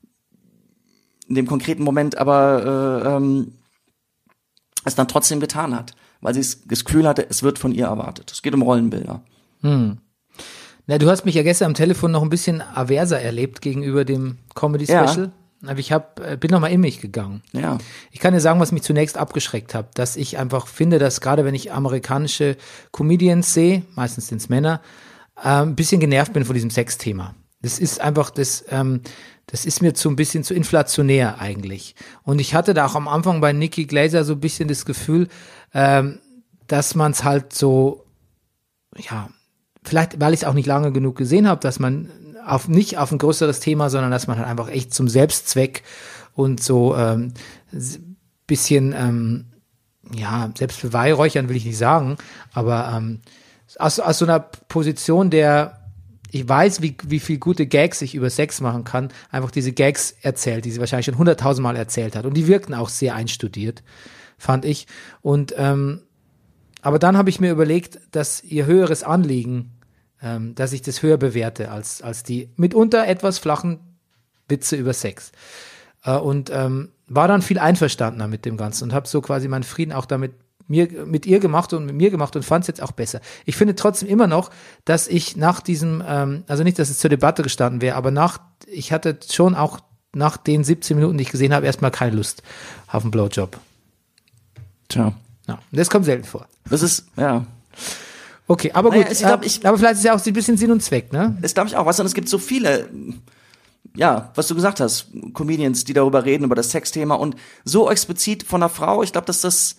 Speaker 2: in dem konkreten Moment aber äh, ähm, es dann trotzdem getan hat, weil sie das Gefühl hatte, es wird von ihr erwartet. Es geht um Rollenbilder.
Speaker 1: Hm. Na, du hast mich ja gestern am Telefon noch ein bisschen averser erlebt gegenüber dem Comedy-Special. Ja. Aber ich hab, bin noch mal in mich gegangen.
Speaker 2: Ja.
Speaker 1: Ich kann dir sagen, was mich zunächst abgeschreckt hat, dass ich einfach finde, dass gerade wenn ich amerikanische Comedians sehe, meistens sind es Männer, äh, ein bisschen genervt bin von diesem Sexthema. Das ist einfach, das, ähm, das ist mir zu ein bisschen zu inflationär eigentlich. Und ich hatte da auch am Anfang bei Nikki Glaser so ein bisschen das Gefühl, ähm, dass man es halt so, ja, vielleicht, weil ich es auch nicht lange genug gesehen habe, dass man auf nicht auf ein größeres Thema, sondern dass man halt einfach echt zum Selbstzweck und so ähm, bisschen, ähm, ja, Selbstbeweihräuchern will ich nicht sagen, aber ähm, aus, aus so einer Position der, ich weiß, wie, wie viel gute Gags ich über Sex machen kann, einfach diese Gags erzählt, die sie wahrscheinlich schon hunderttausendmal erzählt hat. Und die wirkten auch sehr einstudiert, fand ich. Und ähm, aber dann habe ich mir überlegt, dass ihr höheres Anliegen, ähm, dass ich das höher bewerte als als die mitunter etwas flachen Witze über Sex. Äh, und ähm, war dann viel einverstandener mit dem Ganzen und habe so quasi meinen Frieden auch damit mir mit ihr gemacht und mit mir gemacht und fand es jetzt auch besser. Ich finde trotzdem immer noch, dass ich nach diesem, ähm, also nicht, dass es zur Debatte gestanden wäre, aber nach, ich hatte schon auch nach den siebzehn Minuten, die ich gesehen habe, erstmal keine Lust auf einen Blowjob.
Speaker 2: Tja.
Speaker 1: Ja, das kommt selten vor.
Speaker 2: Das ist, ja.
Speaker 1: Okay, aber gut,
Speaker 2: Naja, ich glaub, ich-
Speaker 1: äh, aber vielleicht ist ja auch so ein bisschen Sinn und Zweck, ne?
Speaker 2: Das glaube ich auch. Weißt du, und es gibt so viele, ja, was du gesagt hast, Comedians, die darüber reden, über das Sexthema und so explizit von einer Frau. Ich glaube, dass das,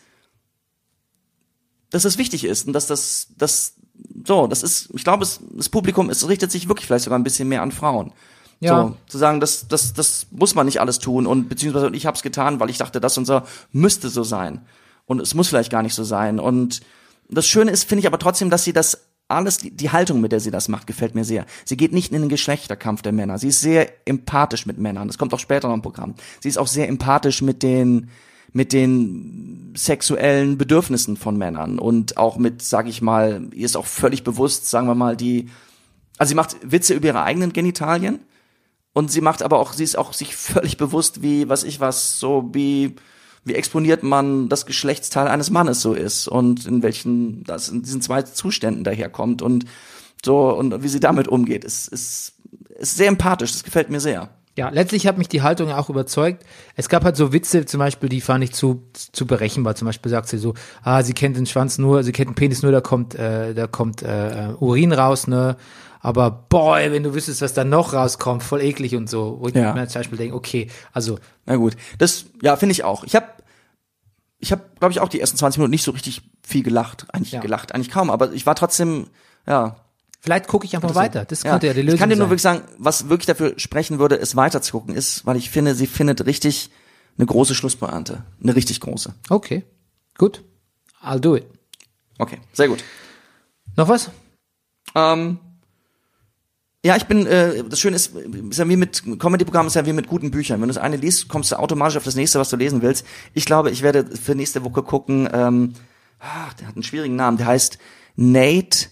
Speaker 2: dass das wichtig ist und dass das, das, so, das ist, ich glaube, es, das Publikum, es richtet sich wirklich vielleicht sogar ein bisschen mehr an Frauen.
Speaker 1: Ja.
Speaker 2: So, zu sagen, das, das, das muss man nicht alles tun und beziehungsweise ich habe es getan, weil ich dachte, das und so müsste so sein. Und es muss vielleicht gar nicht so sein. Und das Schöne ist, finde ich aber trotzdem, dass sie das alles, die, die Haltung, mit der sie das macht, gefällt mir sehr. Sie geht nicht in den Geschlechterkampf der Männer. Sie ist sehr empathisch mit Männern. Das kommt auch später noch im Programm. Sie ist auch sehr empathisch mit den, mit den sexuellen Bedürfnissen von Männern und auch mit, sag ich mal, ihr ist auch völlig bewusst, sagen wir mal, die, also sie macht Witze über ihre eigenen Genitalien und sie macht aber auch, sie ist auch sich völlig bewusst, wie, was ich was, so wie, wie exponiert man das Geschlechtsteil eines Mannes so ist und in welchen, das in diesen zwei Zuständen daherkommt und so, und wie sie damit umgeht, ist, ist, ist sehr empathisch, das gefällt mir sehr.
Speaker 1: Ja, letztlich hat mich die Haltung auch überzeugt. Es gab halt so Witze, zum Beispiel, die fand ich zu zu berechenbar. Zum Beispiel sagt sie so, ah, sie kennt den Schwanz nur, sie kennt den Penis nur, da kommt äh, da kommt äh, Urin raus, ne? Aber boy, wenn du wüsstest, was da noch rauskommt, voll eklig und so. Wo ich
Speaker 2: Ja.
Speaker 1: mir zum Beispiel denke, okay, also
Speaker 2: Na gut, das, ja, finde ich auch. Ich habe, ich habe, glaube ich, auch die ersten zwanzig Minuten nicht so richtig viel gelacht. Eigentlich
Speaker 1: Ja.
Speaker 2: gelacht, eigentlich kaum, aber ich war trotzdem, ja.
Speaker 1: vielleicht gucke ich einfach weiter. Das
Speaker 2: ja.
Speaker 1: könnte ja die Lösung
Speaker 2: Ich kann dir nur
Speaker 1: sein.
Speaker 2: wirklich sagen, was wirklich dafür sprechen würde, es weiterzugucken, ist, weil ich finde, sie findet richtig eine große Schlusspointe. Eine richtig große.
Speaker 1: Okay, gut. I'll do it.
Speaker 2: Okay, sehr gut.
Speaker 1: Noch was?
Speaker 2: Ähm, Ja, ich bin, äh, das Schöne ist, ist ja wie mit Comedy-Programmen, ist ja wie mit guten Büchern. Wenn du das eine liest, kommst du automatisch auf das nächste, was du lesen willst. Ich glaube, ich werde für nächste Woche gucken, ähm, ach, der hat einen schwierigen Namen, der heißt Nate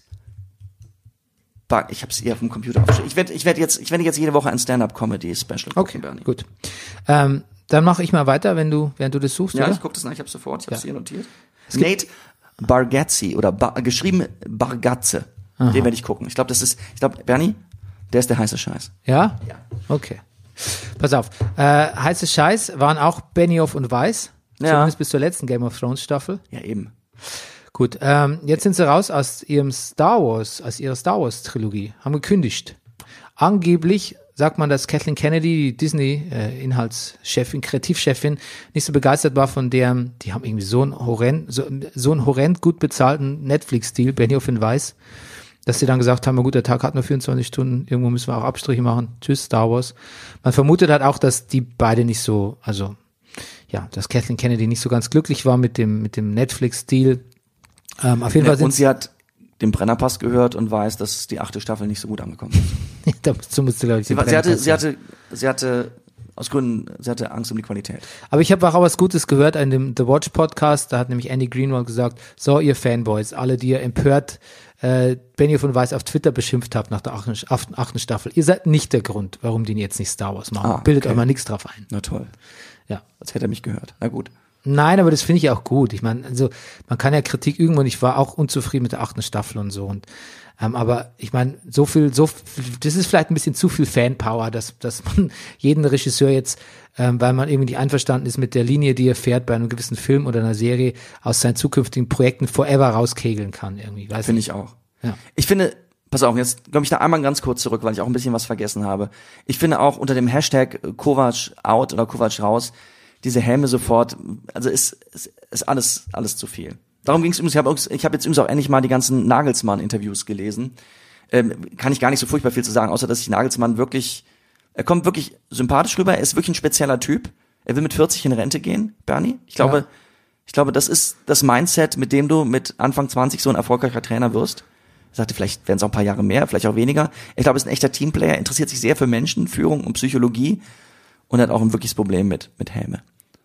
Speaker 2: Bar- ich hab's eher auf dem Computer aufgeschrieben. Ich werde ich werd jetzt, ich werde jetzt jede Woche ein Stand-Up-Comedy-Special gucken,
Speaker 1: Okay,
Speaker 2: Bernie.
Speaker 1: gut. Ähm, dann mache ich mal weiter, wenn du, während du das suchst,
Speaker 2: Ja,
Speaker 1: oder?
Speaker 2: ich gucke das nach, ich hab's sofort, ich hab's
Speaker 1: Ja.
Speaker 2: hier notiert. Nate Bargatze oder Bar, geschrieben Bargatze. Den werde ich gucken. Ich glaube, das ist, ich glaube, Bernie, der ist der heiße Scheiß.
Speaker 1: Ja?
Speaker 2: Ja.
Speaker 1: Okay. Pass auf. Äh, heiße Scheiß waren auch Benioff und Weiss.
Speaker 2: Ja.
Speaker 1: Zumindest bis zur letzten Game of Thrones Staffel.
Speaker 2: Ja, eben.
Speaker 1: Gut, ähm, jetzt sind sie raus aus ihrem Star Wars, aus ihrer Star Wars Trilogie, haben gekündigt. Angeblich sagt man, dass Kathleen Kennedy, die Disney-Inhaltschefin, Kreativchefin, nicht so begeistert war von der, die haben irgendwie so einen horrend, so, so einen horrend gut bezahlten Netflix-Deal, Benioff und Weiss, dass sie dann gesagt haben, na gut, der Tag hat nur vierundzwanzig Stunden, irgendwo müssen wir auch Abstriche machen. Tschüss, Star Wars. Man vermutet halt auch, dass die beide nicht so, also, ja, dass Kathleen Kennedy nicht so ganz glücklich war mit dem, mit dem Netflix-Deal. Ähm, auf jeden
Speaker 2: Ja,
Speaker 1: Fall sind
Speaker 2: und sie hat den Brennerpass gehört und weiß, dass die achte Staffel nicht so gut angekommen ist.
Speaker 1: da musst du, musst du, glaube ich,
Speaker 2: Sie,
Speaker 1: den
Speaker 2: war, sie hatte,
Speaker 1: Brennerpass
Speaker 2: sie hatte, sie hatte, aus Gründen, sie hatte Angst um die Qualität.
Speaker 1: Aber ich habe auch was Gutes gehört in dem The Watch Podcast, da hat nämlich Andy Greenwald gesagt, so ihr Fanboys, alle, die ihr empört äh, Benioff und Weiss auf Twitter beschimpft habt nach der achten, achten, achten Staffel, ihr seid nicht der Grund, warum die jetzt nicht Star Wars machen.
Speaker 2: Ah,
Speaker 1: Bildet
Speaker 2: okay.
Speaker 1: euch mal nichts drauf ein.
Speaker 2: Na toll.
Speaker 1: Ja.
Speaker 2: Als hätte er mich gehört. Na gut.
Speaker 1: Nein, aber das finde ich auch gut. Ich meine, also man kann ja Kritik üben und ich war auch unzufrieden mit der achten Staffel und so. Und ähm, aber ich meine, so viel, so viel, das ist vielleicht ein bisschen zu viel Fanpower, dass dass man jeden Regisseur jetzt, ähm, weil man irgendwie nicht einverstanden ist mit der Linie, die er fährt bei einem gewissen Film oder einer Serie, aus seinen zukünftigen Projekten forever rauskegeln kann irgendwie. Weiß
Speaker 2: Finde
Speaker 1: nicht.
Speaker 2: ich auch.
Speaker 1: Ja.
Speaker 2: Ich finde, pass auf, jetzt komme ich da einmal ganz kurz zurück, weil ich auch ein bisschen was vergessen habe. Ich finde auch unter dem Hashtag Kovac out oder Kovac raus, diese Helme sofort, also ist, ist, ist alles, alles zu viel. Darum ging es übrigens, ich habe ich hab jetzt übrigens auch endlich mal die ganzen Nagelsmann-Interviews gelesen. Ähm, kann ich gar nicht so furchtbar viel zu sagen, außer dass ich Nagelsmann wirklich, er kommt wirklich sympathisch rüber, er ist wirklich ein spezieller Typ. Er will mit vierzig in Rente gehen, Bernie. Ich glaube,
Speaker 1: Ja.
Speaker 2: ich glaube, das ist das Mindset, mit dem du mit Anfang zwanzig so ein erfolgreicher Trainer wirst. Er sagte, vielleicht werden es auch ein paar Jahre mehr, vielleicht auch weniger. Ich glaube, er ist ein echter Teamplayer, interessiert sich sehr für Menschen, Führung und Psychologie und hat auch ein wirkliches Problem mit, mit Helme.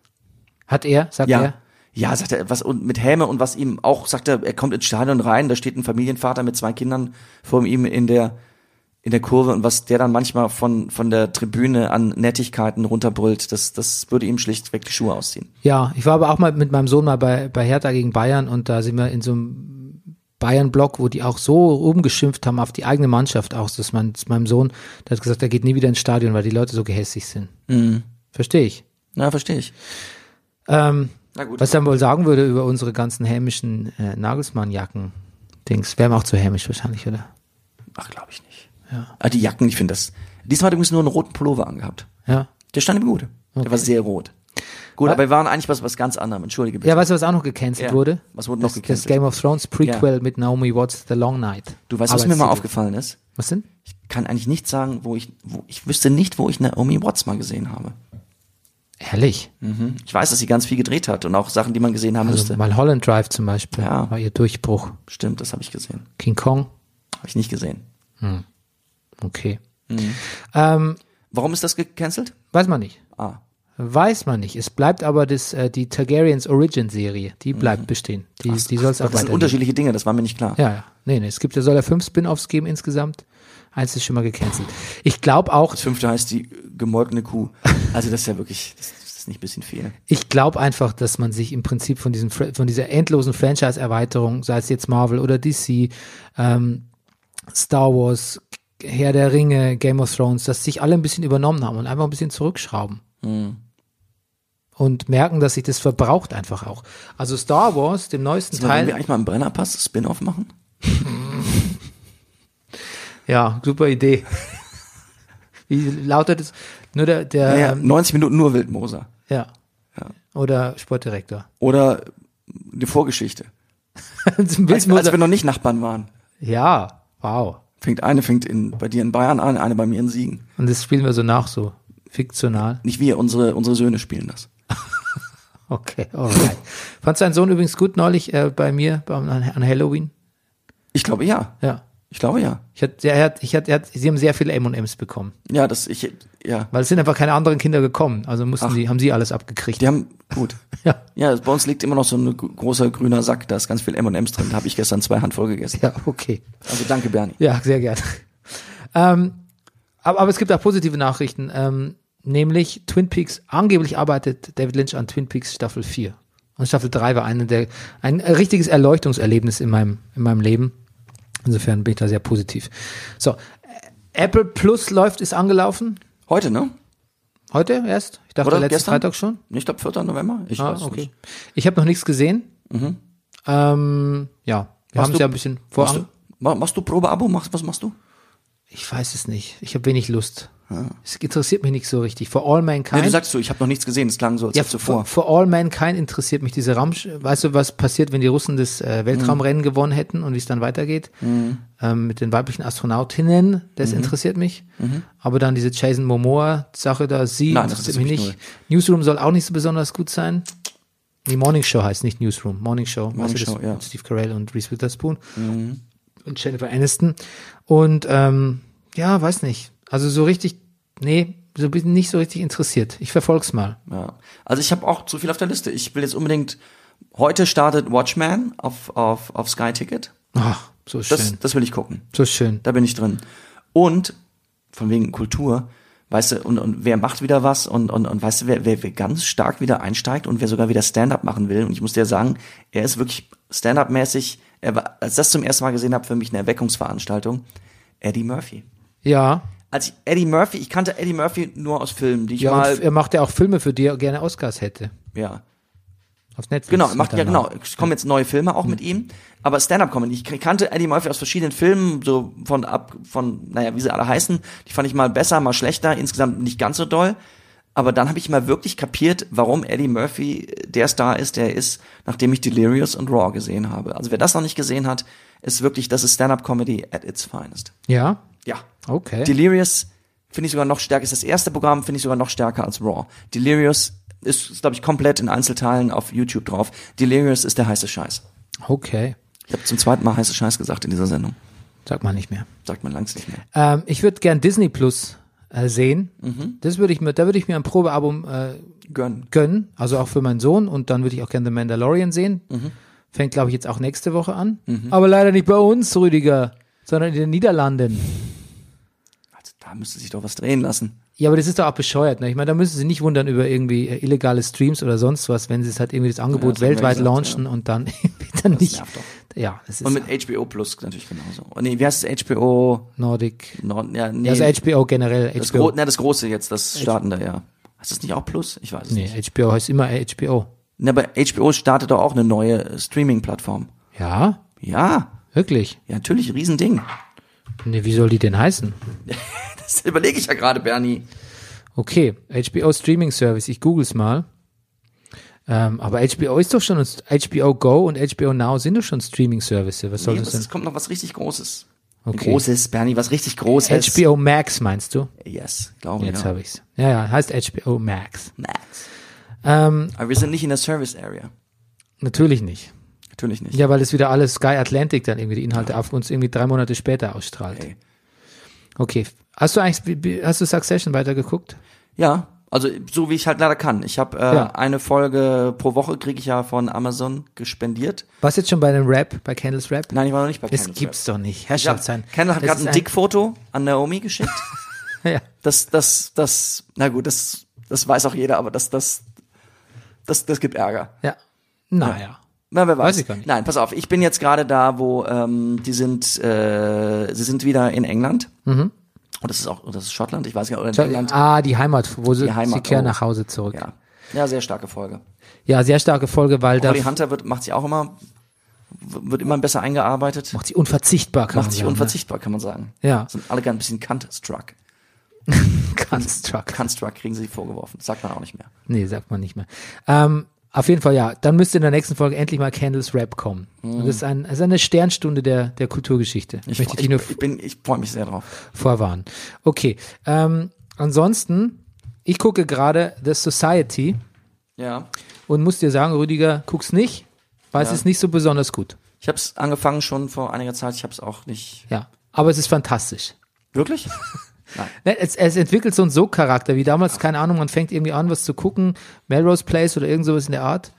Speaker 1: Hat er, sagt
Speaker 2: Ja.
Speaker 1: er?
Speaker 2: Ja, sagt er, was, und mit Helme und was ihm auch, sagt er, er kommt ins Stadion rein, da steht ein Familienvater mit zwei Kindern vor ihm in der, in der Kurve und was der dann manchmal von, von der Tribüne an Nettigkeiten runterbrüllt, das, das würde ihm schlichtweg die Schuhe ausziehen.
Speaker 1: Ja, ich war aber auch mal mit meinem Sohn mal bei, bei Hertha gegen Bayern und da sind wir in so einem Bayern-Block, wo die auch so rumgeschimpft haben auf die eigene Mannschaft auch, dass man, dass meinem Sohn, der hat gesagt, er geht nie wieder ins Stadion, weil die Leute so gehässig sind.
Speaker 2: Mhm.
Speaker 1: Verstehe ich.
Speaker 2: Na, verstehe ich.
Speaker 1: Ähm,
Speaker 2: Na gut.
Speaker 1: was ich dann wohl sagen würde über unsere ganzen hämischen äh, Nagelsmann-Jacken-Dings, wären wir auch zu hämisch wahrscheinlich, oder?
Speaker 2: Ach, glaube ich nicht.
Speaker 1: Ja.
Speaker 2: Ah, die Jacken, ich finde das. Diesmal hat er übrigens nur einen roten Pullover angehabt.
Speaker 1: Ja.
Speaker 2: Der stand ihm gut. Der
Speaker 1: Okay.
Speaker 2: war sehr rot. Gut,
Speaker 1: Wa-
Speaker 2: aber wir waren eigentlich was, was ganz anderem. Entschuldige bitte.
Speaker 1: Ja, weißt du, was auch noch gecancelt
Speaker 2: Ja.
Speaker 1: wurde?
Speaker 2: Was wurde noch
Speaker 1: das,
Speaker 2: gecancelt?
Speaker 1: Das Game of Thrones Prequel mit Naomi Watts, The Long Night.
Speaker 2: Du weißt, was mir mal
Speaker 1: Arbeitstitel.
Speaker 2: aufgefallen ist?
Speaker 1: Was denn?
Speaker 2: Ich kann eigentlich nicht sagen, wo ich, wo, ich wüsste nicht, wo ich Naomi Watts mal gesehen habe.
Speaker 1: Herrlich.
Speaker 2: Mhm. Ich weiß, dass sie ganz viel gedreht hat und auch Sachen, die man gesehen haben
Speaker 1: Also
Speaker 2: müsste.
Speaker 1: Mulholland Drive zum Beispiel
Speaker 2: Ja.
Speaker 1: war ihr Durchbruch.
Speaker 2: Stimmt, das habe ich gesehen.
Speaker 1: King Kong,
Speaker 2: Habe ich nicht gesehen.
Speaker 1: okay.
Speaker 2: Mhm.
Speaker 1: Ähm,
Speaker 2: Warum ist das gecancelt?
Speaker 1: weiß man nicht.
Speaker 2: Ah,
Speaker 1: Weiß man nicht. Es bleibt aber das, äh, die Targaryens Origin-Serie, die bleibt bestehen. Die, die soll es auch
Speaker 2: das sind
Speaker 1: weiter.
Speaker 2: unterschiedliche Dinge, das war mir nicht klar.
Speaker 1: Ja, ja. Nee, nee. Es gibt, ja soll ja fünf Spin-Offs geben insgesamt. Eins ist schon mal gecancelt. Ich glaube auch,
Speaker 2: Das fünfte heißt die gemolkene Kuh. Also das ist ja wirklich, das, das ist nicht ein bisschen viel.
Speaker 1: ich glaube einfach, dass man sich im Prinzip von diesem, Fra- von dieser endlosen Franchise-Erweiterung, sei es jetzt Marvel oder D C, ähm, Star Wars, Herr der Ringe, Game of Thrones, dass sich alle ein bisschen übernommen haben und einfach ein bisschen zurückschrauben.
Speaker 2: Hm.
Speaker 1: Und merken, dass sich das verbraucht einfach auch. Also Star Wars, dem neuesten
Speaker 2: Wollen wir
Speaker 1: Teil.
Speaker 2: eigentlich mal einen Brennerpass Spin-off machen?
Speaker 1: Ja, super Idee. Wie lautet es? Nur der, der,
Speaker 2: Naja,
Speaker 1: ähm,
Speaker 2: neunzig Minuten nur Wildmoser.
Speaker 1: ja.
Speaker 2: Ja.
Speaker 1: Oder Sportdirektor.
Speaker 2: Oder die Vorgeschichte.
Speaker 1: Zum
Speaker 2: Als,
Speaker 1: Bild-
Speaker 2: als wir noch nicht Nachbarn waren.
Speaker 1: ja, wow.
Speaker 2: Fängt eine fängt in, bei dir in Bayern an, eine bei mir in Siegen.
Speaker 1: Und das spielen wir so nach, so fiktional.
Speaker 2: Nicht wir, unsere, unsere Söhne spielen das.
Speaker 1: Okay, alright. Fandst dein Sohn übrigens gut neulich äh, bei mir beim, an, an Halloween?
Speaker 2: Ich glaube, ja.
Speaker 1: Ja.
Speaker 2: Ich glaube ja.
Speaker 1: Ich hatte, er hat, ich hatte, er hat, sie haben sehr viele M und M's bekommen.
Speaker 2: Ja, das, ich, ja.
Speaker 1: Weil es sind einfach keine anderen Kinder gekommen. Also mussten
Speaker 2: Ach.
Speaker 1: die, haben sie alles abgekriegt.
Speaker 2: Die haben, gut.
Speaker 1: Ja.
Speaker 2: Ja, bei uns liegt immer noch so ein großer grüner Sack, da ist ganz viel M und M's drin. Da habe ich gestern zwei Handvoll gegessen.
Speaker 1: Ja, okay.
Speaker 2: Also danke, Bernie.
Speaker 1: Ja, sehr gerne. ähm, aber, aber es gibt auch positive Nachrichten. Ähm, nämlich Twin Peaks, angeblich arbeitet David Lynch an Twin Peaks Staffel vier. Und Staffel drei war eine der, ein richtiges Erleuchtungserlebnis in meinem, in meinem Leben. Insofern bin ich da sehr positiv. So, Apple Plus läuft, ist angelaufen.
Speaker 2: Heute, ne?
Speaker 1: Heute erst? Ich dachte
Speaker 2: Oder
Speaker 1: letzten
Speaker 2: gestern?
Speaker 1: Freitag schon.
Speaker 2: Ich glaube vierter November. Ich
Speaker 1: Ah,
Speaker 2: weiß
Speaker 1: okay.
Speaker 2: nicht.
Speaker 1: Ich habe noch nichts gesehen.
Speaker 2: Mhm.
Speaker 1: Ähm, ja, wir
Speaker 2: Machst
Speaker 1: haben es
Speaker 2: du-
Speaker 1: ja ein bisschen
Speaker 2: Machst
Speaker 1: vor.
Speaker 2: du, ma- machst du Probeabo? Machst, was machst du?
Speaker 1: Ich weiß es nicht. Ich habe wenig Lust. Es interessiert mich nicht so richtig. For All Mankind.
Speaker 2: Nee, du sagst so, ich habe noch nichts gesehen. Das klang so, als
Speaker 1: ja,
Speaker 2: hättest du vor.
Speaker 1: for, for All Mankind interessiert mich diese Ramsch. Weißt du, was passiert, wenn die Russen das äh, Weltraumrennen gewonnen hätten und wie es dann weitergeht?
Speaker 2: Mhm.
Speaker 1: Ähm, mit den weiblichen Astronautinnen, das
Speaker 2: Mhm.
Speaker 1: interessiert mich. Mhm. Aber dann diese Jason Momoa-Sache da, sie
Speaker 2: Nein, das
Speaker 1: interessiert mich
Speaker 2: interessiert
Speaker 1: nicht. Newsroom soll auch nicht so besonders gut sein. Die Morning Show heißt nicht Newsroom. Morning Show.
Speaker 2: Morning
Speaker 1: weißt du, das
Speaker 2: Show, ja.
Speaker 1: mit Steve Carell und Reese Witherspoon.
Speaker 2: Mhm.
Speaker 1: Und Jennifer Aniston. Und ähm, ja, weiß nicht. Also so richtig, nee, so bin ich nicht so richtig interessiert. Ich verfolg's mal.
Speaker 2: Ja. Also ich habe auch zu viel auf der Liste. Ich will jetzt unbedingt, heute startet Watchmen auf, auf, auf Sky Ticket.
Speaker 1: Ach, so schön.
Speaker 2: Das, das will ich gucken.
Speaker 1: So schön.
Speaker 2: Da bin ich drin. Und, von wegen Kultur, weißt du, und, und wer macht wieder was und, und, und weißt du, wer, wer, wer ganz stark wieder einsteigt und wer sogar wieder Stand-up machen will. Und ich muss dir sagen, er ist wirklich Stand-up-mäßig, er war, als ich das zum ersten Mal gesehen habe, für mich eine Erweckungsveranstaltung, Eddie Murphy.
Speaker 1: Ja.
Speaker 2: Als ich Eddie Murphy, ich kannte Eddie Murphy nur aus Filmen, die ich
Speaker 1: Ja,
Speaker 2: mal,
Speaker 1: und er macht ja auch Filme, für die er gerne Oscars hätte.
Speaker 2: ja,
Speaker 1: Auf Netflix.
Speaker 2: genau, er macht ja
Speaker 1: danach.
Speaker 2: genau, es kommen jetzt neue Filme auch mit ihm, aber Stand-up-Comedy, ich kannte Eddie Murphy aus verschiedenen Filmen, so von ab, von, naja, wie sie alle heißen, die fand ich mal besser, mal schlechter, insgesamt nicht ganz so doll, aber dann habe ich mal wirklich kapiert, warum Eddie Murphy der Star ist, der er ist, nachdem ich Delirious und Raw gesehen habe. Also wer das noch nicht gesehen hat, ist wirklich, das ist Stand-up-Comedy at its finest.
Speaker 1: Ja?
Speaker 2: Ja.
Speaker 1: Okay.
Speaker 2: Delirious finde ich sogar noch stärker, ist das erste Programm, finde ich sogar noch stärker als Raw. Delirious ist, ist glaube ich, komplett in Einzelteilen auf YouTube drauf. Delirious ist der heiße Scheiß.
Speaker 1: Okay.
Speaker 2: Ich habe zum zweiten Mal heiße Scheiß gesagt in dieser Sendung.
Speaker 1: Sag mal nicht mehr.
Speaker 2: Sagt man langsam nicht mehr.
Speaker 1: Ähm, ich würde gern Disney Plus äh, sehen. Das würde ich mir, da würde ich mir ein Probealbum äh,
Speaker 2: Gönn.
Speaker 1: gönnen, also auch für meinen Sohn, und dann würde ich auch gerne The Mandalorian sehen. Fängt, glaube ich, jetzt auch nächste Woche an. Aber leider nicht bei uns, Rüdiger, sondern in den Niederlanden.
Speaker 2: Also da müsste sich doch was drehen lassen.
Speaker 1: Ja, aber das ist doch auch bescheuert, ne? Ich meine, da müssen sie nicht wundern über irgendwie äh, illegale Streams oder sonst was, wenn sie es halt irgendwie das Angebot
Speaker 2: das haben wir
Speaker 1: weltweit
Speaker 2: gesagt,
Speaker 1: launchen und dann, dann nicht.
Speaker 2: nervt doch.
Speaker 1: Ja, das ist
Speaker 2: Und mit H B O Plus natürlich genauso. Oh, nee, wie heißt es? H B O
Speaker 1: Nordic.
Speaker 2: Nord, ja, nee,
Speaker 1: Ja, also H B O generell.
Speaker 2: das,
Speaker 1: H B O.
Speaker 2: Gro na, das große jetzt, das startende, ja. Heißt das nicht auch Plus? Ich weiß es
Speaker 1: Nee,
Speaker 2: nicht.
Speaker 1: H B O heißt immer H B O.
Speaker 2: Na, aber H B O startet doch auch eine neue Streaming-Plattform.
Speaker 1: Ja,
Speaker 2: Ja,
Speaker 1: wirklich.
Speaker 2: ja, natürlich, Riesending.
Speaker 1: Nee, wie soll die denn heißen?
Speaker 2: Das überlege ich ja gerade, Bernie.
Speaker 1: Okay, H B O Streaming Service, ich google's mal. Ähm, aber H B O ist doch schon, H B O Go und H B O Now sind doch schon Streaming Services. Was soll
Speaker 2: Nee,
Speaker 1: das
Speaker 2: was,
Speaker 1: denn?
Speaker 2: es kommt noch was richtig Großes.
Speaker 1: Okay.
Speaker 2: Großes, Bernie, was richtig Großes.
Speaker 1: H B O Max meinst du?
Speaker 2: Yes, glaube ich.
Speaker 1: Jetzt
Speaker 2: ja.
Speaker 1: habe ich's. Ja, ja, heißt H B O Max.
Speaker 2: Max.
Speaker 1: Ähm,
Speaker 2: Aber wir sind nicht in der Service Area.
Speaker 1: natürlich nicht.
Speaker 2: Natürlich nicht.
Speaker 1: Ja, weil das wieder alles Sky Atlantic dann irgendwie die Inhalte auf uns irgendwie drei Monate später ausstrahlt.
Speaker 2: Ey.
Speaker 1: Okay. Hast du eigentlich, wie- wie- hast du Succession weitergeguckt?
Speaker 2: Ja, also so wie ich halt leider kann. Ich habe äh,
Speaker 1: Ja.
Speaker 2: eine Folge pro Woche kriege ich ja von Amazon gespendiert.
Speaker 1: Warst du jetzt schon bei dem Rap, bei Candles Rap?
Speaker 2: Nein, ich war noch nicht bei
Speaker 1: Das
Speaker 2: Candice
Speaker 1: gibt's
Speaker 2: Rap.
Speaker 1: doch nicht.
Speaker 2: Ich
Speaker 1: Herrschaft
Speaker 2: hab,
Speaker 1: sein.
Speaker 2: Kendall hat
Speaker 1: Das
Speaker 2: gerade
Speaker 1: ist
Speaker 2: ein Dickfoto an Naomi geschickt.
Speaker 1: Ja.
Speaker 2: Das, das, das, na gut, das, das weiß auch jeder, aber das, das, das, das gibt Ärger.
Speaker 1: Ja. Naja.
Speaker 2: Na, wer weiß.
Speaker 1: Weiß ich gar nicht.
Speaker 2: Nein, pass auf, ich bin jetzt gerade da, wo ähm, die sind, äh, sie sind wieder in England. Mhm. Und das ist auch, das ist Schottland, ich weiß gar nicht, oder in England.
Speaker 1: Ah, die Heimat, wo sie,
Speaker 2: Die Heimat,
Speaker 1: sie kehren
Speaker 2: oh.
Speaker 1: nach Hause zurück. Ja.
Speaker 2: Ja. Ja, sehr starke Folge.
Speaker 1: sehr starke Folge, weil da
Speaker 2: Holly Hunter wird, macht sie auch immer, wird immer besser eingearbeitet.
Speaker 1: macht sie unverzichtbar, kann
Speaker 2: Macht
Speaker 1: man
Speaker 2: sich
Speaker 1: sagen.
Speaker 2: unverzichtbar, kann man sagen.
Speaker 1: Ja.
Speaker 2: Sind alle gar ein bisschen Cunt-struck.
Speaker 1: Ne? Construct.
Speaker 2: Cunt-struck kriegen sie vorgeworfen. Das sagt man auch nicht mehr.
Speaker 1: Nee, sagt man nicht mehr. Ähm, auf jeden Fall, ja. Dann müsste in der nächsten Folge endlich mal Candles Rap kommen. Und das ist, ein, das ist eine Sternstunde der, der Kulturgeschichte. Ich möchte
Speaker 2: ich,
Speaker 1: dich nur
Speaker 2: ich, bin, ich freue mich sehr drauf.
Speaker 1: vorwarnen. Okay. Ähm, ansonsten, ich gucke gerade The Society
Speaker 2: Ja.
Speaker 1: und muss dir sagen, Rüdiger, guck's nicht, weil es
Speaker 2: Ja.
Speaker 1: ist nicht so besonders gut.
Speaker 2: Ich habe es angefangen schon vor einiger Zeit. Ich habe es auch nicht.
Speaker 1: Ja. aber es ist fantastisch.
Speaker 2: Wirklich?
Speaker 1: Ne, Es, es entwickelt so einen Sog-Charakter, wie damals, keine Ahnung, man fängt irgendwie an, was zu gucken, Melrose Place oder irgend sowas in der Art.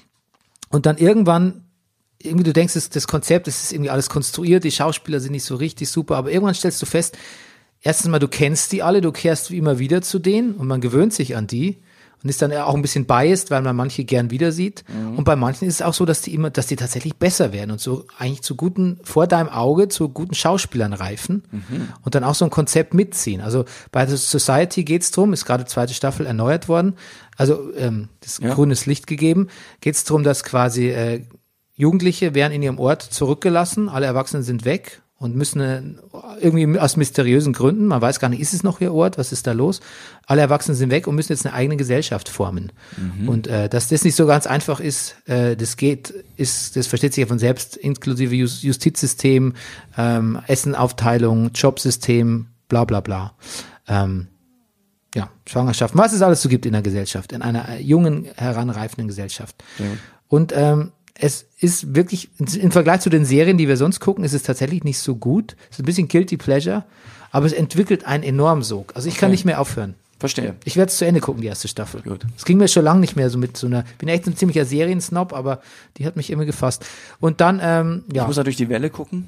Speaker 1: Und dann irgendwann, irgendwie du denkst, das, das Konzept, das ist irgendwie alles konstruiert, die Schauspieler sind nicht so richtig super, aber irgendwann stellst du fest, erstens mal, du kennst die alle, du kehrst wie immer wieder zu denen und man gewöhnt sich an die und ist dann auch ein bisschen biased, weil man manche gern wieder sieht. Mhm. Und bei manchen ist es auch so, dass die immer, dass die tatsächlich besser werden und so eigentlich zu guten, vor deinem Auge, zu guten Schauspielern reifen mhm. und dann auch so ein Konzept mitziehen. Also bei The Society geht's drum, ist gerade zweite Staffel erneuert worden, also ähm, das
Speaker 2: Ja.
Speaker 1: grünes Licht gegeben, geht's drum, dass quasi äh, Jugendliche werden in ihrem Ort zurückgelassen, alle Erwachsenen sind weg und müssen äh, irgendwie aus mysteriösen Gründen, man weiß gar nicht, ist es noch ihr Ort, was ist da los? Alle Erwachsenen sind weg und müssen jetzt eine eigene Gesellschaft formen. Mhm. Und äh, dass das nicht so ganz einfach ist, äh, das geht, ist, das versteht sich ja von selbst, inklusive Just- Justizsystem, ähm, Essenaufteilung, Jobsystem, bla bla bla. Ähm, ja, Schwangerschaft, was es alles so gibt in der Gesellschaft, in einer äh, jungen, heranreifenden Gesellschaft.
Speaker 2: Ja.
Speaker 1: Und ähm, es ist wirklich, im Vergleich zu den Serien, die wir sonst gucken, ist es tatsächlich nicht so gut. Es ist ein bisschen Guilty Pleasure, aber es entwickelt einen enormen Sog. Also ich kann
Speaker 2: Okay.
Speaker 1: nicht mehr aufhören.
Speaker 2: Verstehe.
Speaker 1: Ich werde es zu Ende gucken, die erste Staffel.
Speaker 2: Gut.
Speaker 1: Es ging mir schon lange nicht mehr so mit so einer, bin echt ein ziemlicher Seriensnob, aber die hat mich immer gefasst. Und dann, ähm,
Speaker 2: Ich
Speaker 1: ja,
Speaker 2: muss natürlich die Welle gucken.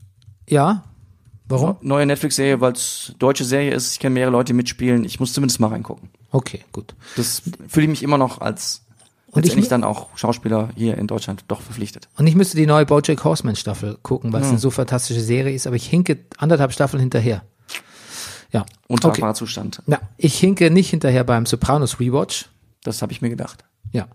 Speaker 1: ja, warum?
Speaker 2: Neue Netflix-Serie, weil es deutsche Serie ist. Ich kenne mehrere Leute, die mitspielen. Ich muss zumindest mal reingucken.
Speaker 1: Okay, gut.
Speaker 2: Das fühle ich mich immer noch als
Speaker 1: Und ich
Speaker 2: letztendlich
Speaker 1: mi-
Speaker 2: dann auch Schauspieler hier in Deutschland doch verpflichtet.
Speaker 1: Und ich müsste die neue BoJack Horseman Staffel gucken, weil es eine so fantastische Serie ist, aber ich hinke anderthalb Staffeln hinterher. Ja,
Speaker 2: Untragbarer
Speaker 1: okay.
Speaker 2: Zustand.
Speaker 1: Ja, ich hinke nicht hinterher beim Sopranos Rewatch.
Speaker 2: Das habe ich mir gedacht.
Speaker 1: Ja.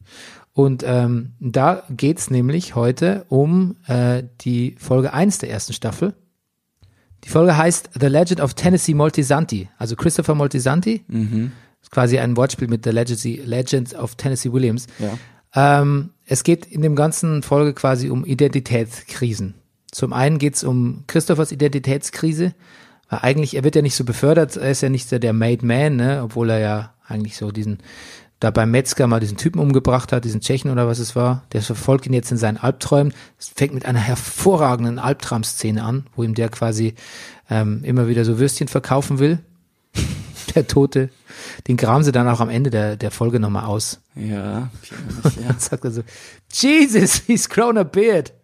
Speaker 1: Und ähm, da geht's nämlich heute um äh, die Folge eins der ersten Staffel. Die Folge heißt The Legend of Tennessee Moltisanti, also Christopher Moltisanti.
Speaker 2: Mhm.
Speaker 1: Ist quasi ein Wortspiel mit The Legacy, Legend of Tennessee Williams.
Speaker 2: Ja.
Speaker 1: Ähm, es geht in dem ganzen Folge quasi um Identitätskrisen. Zum einen geht's um Christophers Identitätskrise, weil eigentlich, er wird ja nicht so befördert, er ist ja nicht so der Made Man, ne, obwohl er ja eigentlich so diesen, da beim Metzger mal diesen Typen umgebracht hat, diesen Tschechen oder was es war, der verfolgt ihn jetzt in seinen Albträumen. Es fängt mit einer hervorragenden Albtraumszene an, wo ihm der quasi ähm, immer wieder so Würstchen verkaufen will. Der Tote, den graben sie dann auch am Ende der, der Folge nochmal aus.
Speaker 2: Ja, ich erinnere mich, ja.
Speaker 1: Dann sagt er so, Jesus, he's grown a beard.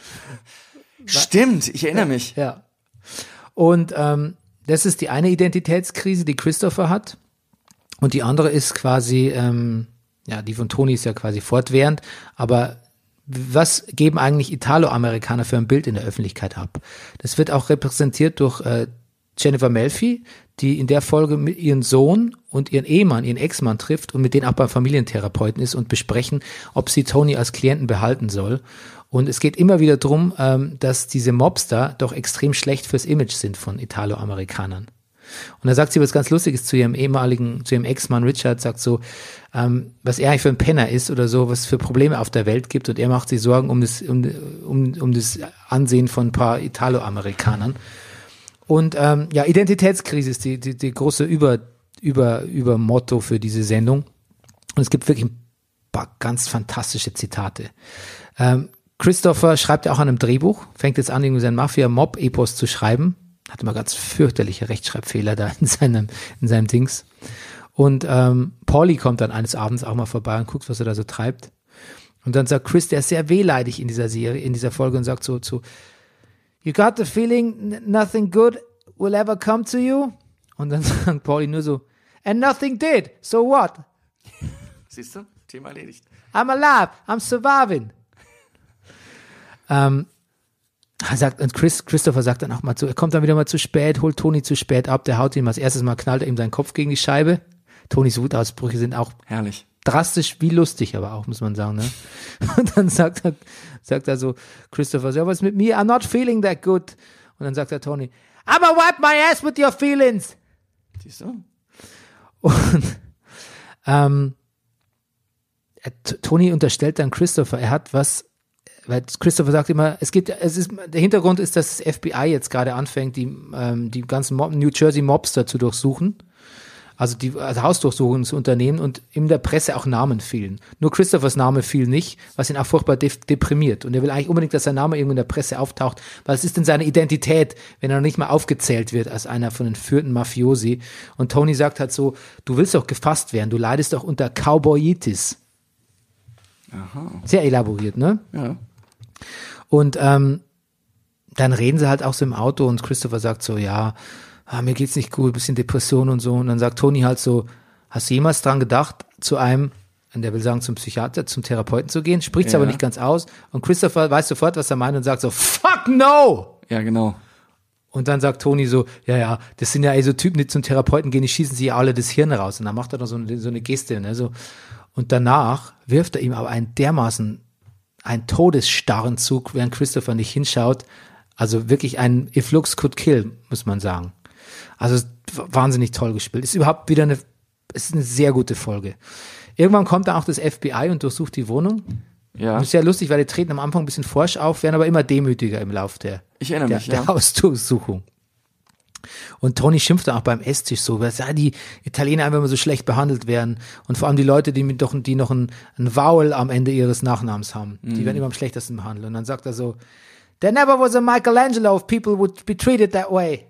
Speaker 2: Stimmt, ich erinnere mich.
Speaker 1: Ja. Und ähm, das ist die eine Identitätskrise, die Christopher hat. Und die andere ist quasi, ähm, ja, die von Toni ist ja quasi fortwährend. Aber was geben eigentlich Italo-Amerikaner für ein Bild in der Öffentlichkeit ab? Das wird auch repräsentiert durch äh, Jennifer Melfi, die in der Folge mit ihren Sohn und ihren Ehemann, ihren Ex-Mann trifft und mit denen auch beim Familientherapeuten ist und besprechen, ob sie Toni als Klienten behalten soll. Und es geht immer wieder drum, ähm, dass diese Mobster doch extrem schlecht fürs Image sind von Italo-Amerikanern. Und da sagt sie was ganz Lustiges zu ihrem ehemaligen, zu ihrem Ex-Mann Richard, sagt so, ähm, was er eigentlich für ein Penner ist oder so, was für Probleme auf der Welt gibt, und er macht sich Sorgen um das, um, um, um das Ansehen von ein paar Italo-Amerikanern. Und ähm, ja, Identitätskrise ist die, die, die große Über, Über, Über Motto für diese Sendung. Und es gibt wirklich ein paar ganz fantastische Zitate. Ähm, Christopher schreibt ja auch an einem Drehbuch, fängt jetzt an, irgendwie sein Mafia-Mob-Epos zu schreiben. Hat immer ganz fürchterliche Rechtschreibfehler da in seinem, in seinem Dings. Und ähm, Paulie kommt dann eines Abends auch mal vorbei und guckt, was er da so treibt. Und dann sagt Chris, der ist sehr wehleidig in dieser Serie, in dieser Folge, und sagt so zu, you got the feeling n- nothing good will ever come to you? Und dann sagt Paulie nur so, and nothing did, so what?
Speaker 2: Siehst du? Thema erledigt.
Speaker 1: I'm alive, I'm surviving. Ähm, er sagt, und Chris, Christopher sagt dann auch mal zu, er kommt dann wieder mal zu spät, holt Toni zu spät ab, der haut ihn als erstes Mal, knallt er ihm seinen Kopf gegen die Scheibe. Tonis Wutausbrüche sind auch
Speaker 2: Herrlich.
Speaker 1: drastisch wie lustig, aber auch, muss man sagen, ne? Und dann sagt er, sagt er so, Christopher, so, was mit mir? I'm not feeling that good. Und dann sagt er Toni, I'ma wipe my ass with your feelings.
Speaker 2: Siehst du?
Speaker 1: Und ähm, er- T- Toni unterstellt dann Christopher, er hat was, weil Christopher sagt immer, es gibt, es ist, der Hintergrund ist, dass das F B I jetzt gerade anfängt, die, ähm, die ganzen Mob, New Jersey Mobster zu durchsuchen. also die also Hausdurchsuchungsunternehmen und in der Presse auch Namen fielen. Nur Christophers Name fiel nicht, was ihn auch furchtbar de- deprimiert. Und er will eigentlich unbedingt, dass sein Name irgendwo in der Presse auftaucht, weil es ist denn seine Identität, wenn er noch nicht mal aufgezählt wird als einer von den führenden Mafiosi. Und Tony sagt halt so, du willst doch gefasst werden, du leidest doch unter Cowboyitis. Aha. Sehr elaboriert, ne?
Speaker 2: Ja.
Speaker 1: Und ähm, dann reden sie halt auch so im Auto und Christopher sagt so, ja, ah, mir geht's nicht gut, bisschen Depression und so. Und dann sagt Tony halt so, hast du jemals dran gedacht, zu einem, und der will sagen, zum Psychiater, zum Therapeuten zu gehen, spricht's
Speaker 2: ja.
Speaker 1: aber nicht ganz aus. Und Christopher weiß sofort, was er meint und sagt so, fuck no!
Speaker 2: Ja, genau.
Speaker 1: Und dann sagt Tony so, ja, ja, das sind ja eh so Typen, die zum Therapeuten gehen, die schießen sich ja alle das Hirn raus. Und dann macht er noch so eine, so eine Geste, ne, so. Und danach wirft er ihm aber einen dermaßen, einen todesstarren Zug, während Christopher nicht hinschaut. Also wirklich ein If Looks Could Kill, muss man sagen. Also wahnsinnig toll gespielt. Ist überhaupt wieder eine, ist eine sehr gute Folge. Irgendwann kommt dann auch das F B I und durchsucht die Wohnung.
Speaker 2: Ja.
Speaker 1: Das ist sehr lustig, weil die treten am Anfang ein bisschen forsch auf, werden aber immer demütiger im Lauf der,
Speaker 2: Ich erinnere
Speaker 1: der,
Speaker 2: mich,
Speaker 1: der
Speaker 2: ja.
Speaker 1: Hausdurchsuchung. Und Tony schimpft dann auch beim Esstisch so, dass ja, die Italiener einfach immer so schlecht behandelt werden. Und vor allem die Leute, die, mit doch, die noch ein, ein Vowel am Ende ihres Nachnamens haben, die werden immer am schlechtesten behandelt. Und dann sagt er so, there never was a Michelangelo if people would be treated that way.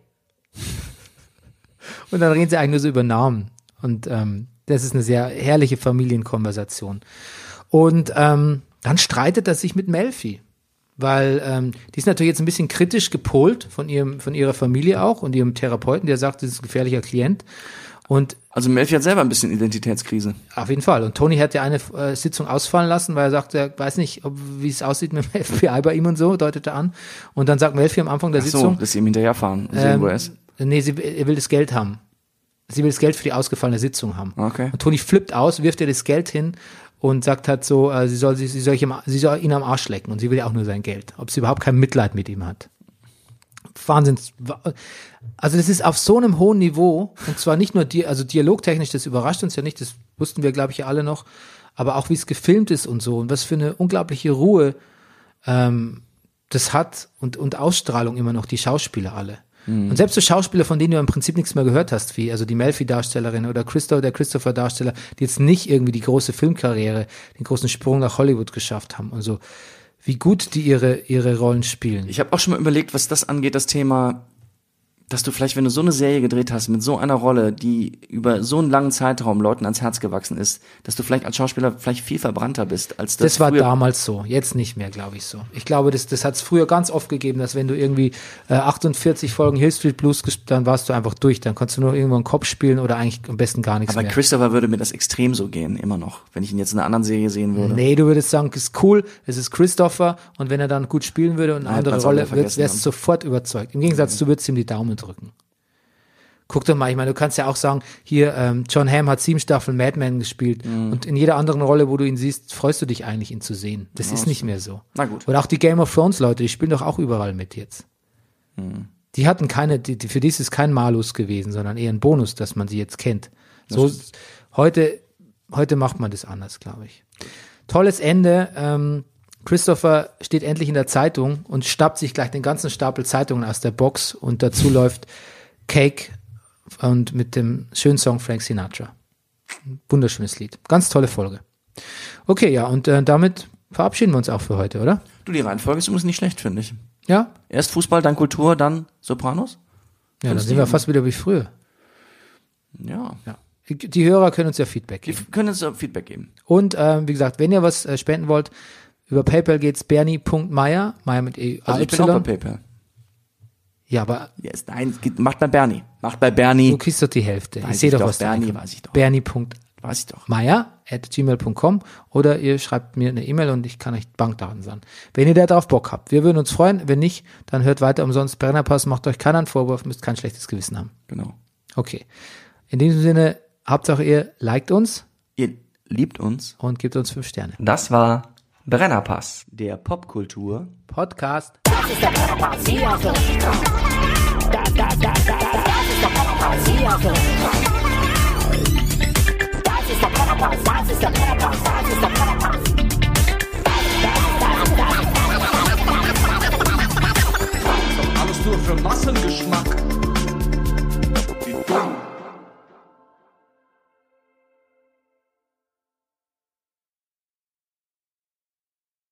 Speaker 1: Und dann reden sie eigentlich nur so über Namen. Und ähm, das ist eine sehr herrliche Familienkonversation. Und ähm, dann streitet er sich mit Melfi. Weil ähm, die ist natürlich jetzt ein bisschen kritisch gepolt von ihrem, von ihrer Familie auch und ihrem Therapeuten, der sagt, das ist ein gefährlicher Klient. Und
Speaker 2: Also Melfi hat selber ein bisschen Identitätskrise.
Speaker 1: auf jeden Fall. Und Tony hat ja eine äh, Sitzung ausfallen lassen, weil er sagt, er weiß nicht, ob, wie es aussieht mit dem F B I bei ihm und so, deutet er an. Und dann sagt Melfi am Anfang der
Speaker 2: Ach so,
Speaker 1: Sitzung,
Speaker 2: dass sie ihm hinterherfahren, sehen,
Speaker 1: ähm,
Speaker 2: wo er ist.
Speaker 1: nee, sie, er will das Geld haben. Sie will das Geld für die ausgefallene Sitzung haben.
Speaker 2: Okay.
Speaker 1: Und Tony flippt aus, wirft ihr das Geld hin und sagt halt so, äh, sie soll, sie, sie, soll ich ihm, sie soll ihn am Arsch lecken und sie will ja auch nur sein Geld. Ob sie überhaupt kein Mitleid mit ihm hat. Wahnsinns. Also das ist auf so einem hohen Niveau und zwar nicht nur, die, also dialogtechnisch, das überrascht uns ja nicht, das wussten wir, glaube ich, ja alle noch, aber auch wie es gefilmt ist und so und was für eine unglaubliche Ruhe ähm, das hat und, und Ausstrahlung immer noch, die Schauspieler alle. Und selbst so Schauspieler, von denen du im Prinzip nichts mehr gehört hast, wie also die Melfi-Darstellerin oder Christo, der Christopher-Darsteller, die jetzt nicht irgendwie die große Filmkarriere, den großen Sprung nach Hollywood geschafft haben. Also wie gut die ihre ihre Rollen spielen.
Speaker 2: Ich habe auch schon mal überlegt, was das angeht, das Thema, dass du vielleicht, wenn du so eine Serie gedreht hast, mit so einer Rolle, die über so einen langen Zeitraum Leuten ans Herz gewachsen ist, dass du vielleicht als Schauspieler vielleicht viel verbrannter bist, als das
Speaker 1: Das war
Speaker 2: früher.
Speaker 1: damals so, jetzt nicht mehr, glaube ich so. Ich glaube, das, das hat es früher ganz oft gegeben, dass wenn du irgendwie äh, achtundvierzig Folgen Hill Street Blues, gesp- dann warst du einfach durch, dann konntest du nur irgendwo einen Kopf spielen oder eigentlich am besten gar nichts
Speaker 2: Aber
Speaker 1: mehr.
Speaker 2: Christopher würde mir das extrem so gehen, immer noch, wenn ich ihn jetzt in einer anderen Serie sehen würde.
Speaker 1: Nee, du würdest sagen, es ist cool, es ist Christopher und wenn er dann gut spielen würde und eine
Speaker 2: Nein,
Speaker 1: andere
Speaker 2: man's auch
Speaker 1: Rolle,
Speaker 2: wieder
Speaker 1: wärst
Speaker 2: vergessen
Speaker 1: du sofort überzeugt. Im Gegensatz, du würdest ihm die Daumen drücken. Guck doch mal, ich meine, du kannst ja auch sagen, hier, ähm, John Hamm hat sieben Staffeln Mad Men gespielt und in jeder anderen Rolle, wo du ihn siehst, freust du dich eigentlich, ihn zu sehen. Das ist nicht mehr so.
Speaker 2: Na gut.
Speaker 1: Oder auch die Game of Thrones Leute, die spielen doch auch überall mit jetzt. Die hatten keine, die, die, für die ist es kein Malus gewesen, sondern eher ein Bonus, dass man sie jetzt kennt. So, heute, heute macht man das anders, glaube ich. Tolles Ende, ähm, Christopher steht endlich in der Zeitung und stappt sich gleich den ganzen Stapel Zeitungen aus der Box und dazu läuft Cake und mit dem schönen Song Frank Sinatra. Wunderschönes Lied. Ganz tolle Folge. Okay, ja, und äh, damit verabschieden wir uns auch für heute, oder?
Speaker 2: Du, die Reihenfolge ist übrigens nicht schlecht, finde ich.
Speaker 1: Ja?
Speaker 2: Erst Fußball, dann Kultur, dann Sopranos?
Speaker 1: Ja, dann sind wir fast wieder wie früher.
Speaker 2: Ja.
Speaker 1: Ja. Die Hörer können uns ja Feedback
Speaker 2: Die
Speaker 1: geben.
Speaker 2: können uns Feedback geben.
Speaker 1: Und ähm, wie gesagt, wenn ihr was äh, spenden wollt, über PayPal geht's bernie punkt meier, Meier mit E.
Speaker 2: Also ich bin auch bei PayPal.
Speaker 1: Ja, aber
Speaker 2: Yes, nein, es geht, macht bei Bernie. Macht bei Bernie.
Speaker 1: du kriegst doch die Hälfte.
Speaker 2: Weiß
Speaker 1: ich sehe
Speaker 2: ich
Speaker 1: doch,
Speaker 2: doch,
Speaker 1: was da
Speaker 2: Bernie,
Speaker 1: reinkommt.
Speaker 2: weiß ich doch.
Speaker 1: bernie punkt
Speaker 2: Weiß ich doch.
Speaker 1: meier at gmail punkt com oder ihr schreibt mir eine E-Mail und ich kann euch Bankdaten sagen. Wenn ihr da drauf Bock habt. Wir würden uns freuen. Wenn nicht, dann hört weiter umsonst Brennerpass. Macht euch keinen Vorwurf, müsst kein schlechtes Gewissen haben.
Speaker 2: Genau.
Speaker 1: Okay. In diesem Sinne, Hauptsache ihr liked uns
Speaker 2: Ihr liebt uns.
Speaker 1: und gebt uns fünf Sterne.
Speaker 3: Das war Brennerpass.
Speaker 2: Der Popkultur.
Speaker 1: Podcast.
Speaker 4: Das ist der Brennerpass, hier auf Da, da, da, da, da, das ist der Brennerpass, hier auf Das ist der Brennerpass, das ist der Brennerpass, das ist der Brennerpass.
Speaker 5: Alles nur für Massengeschmack. Wie dumm.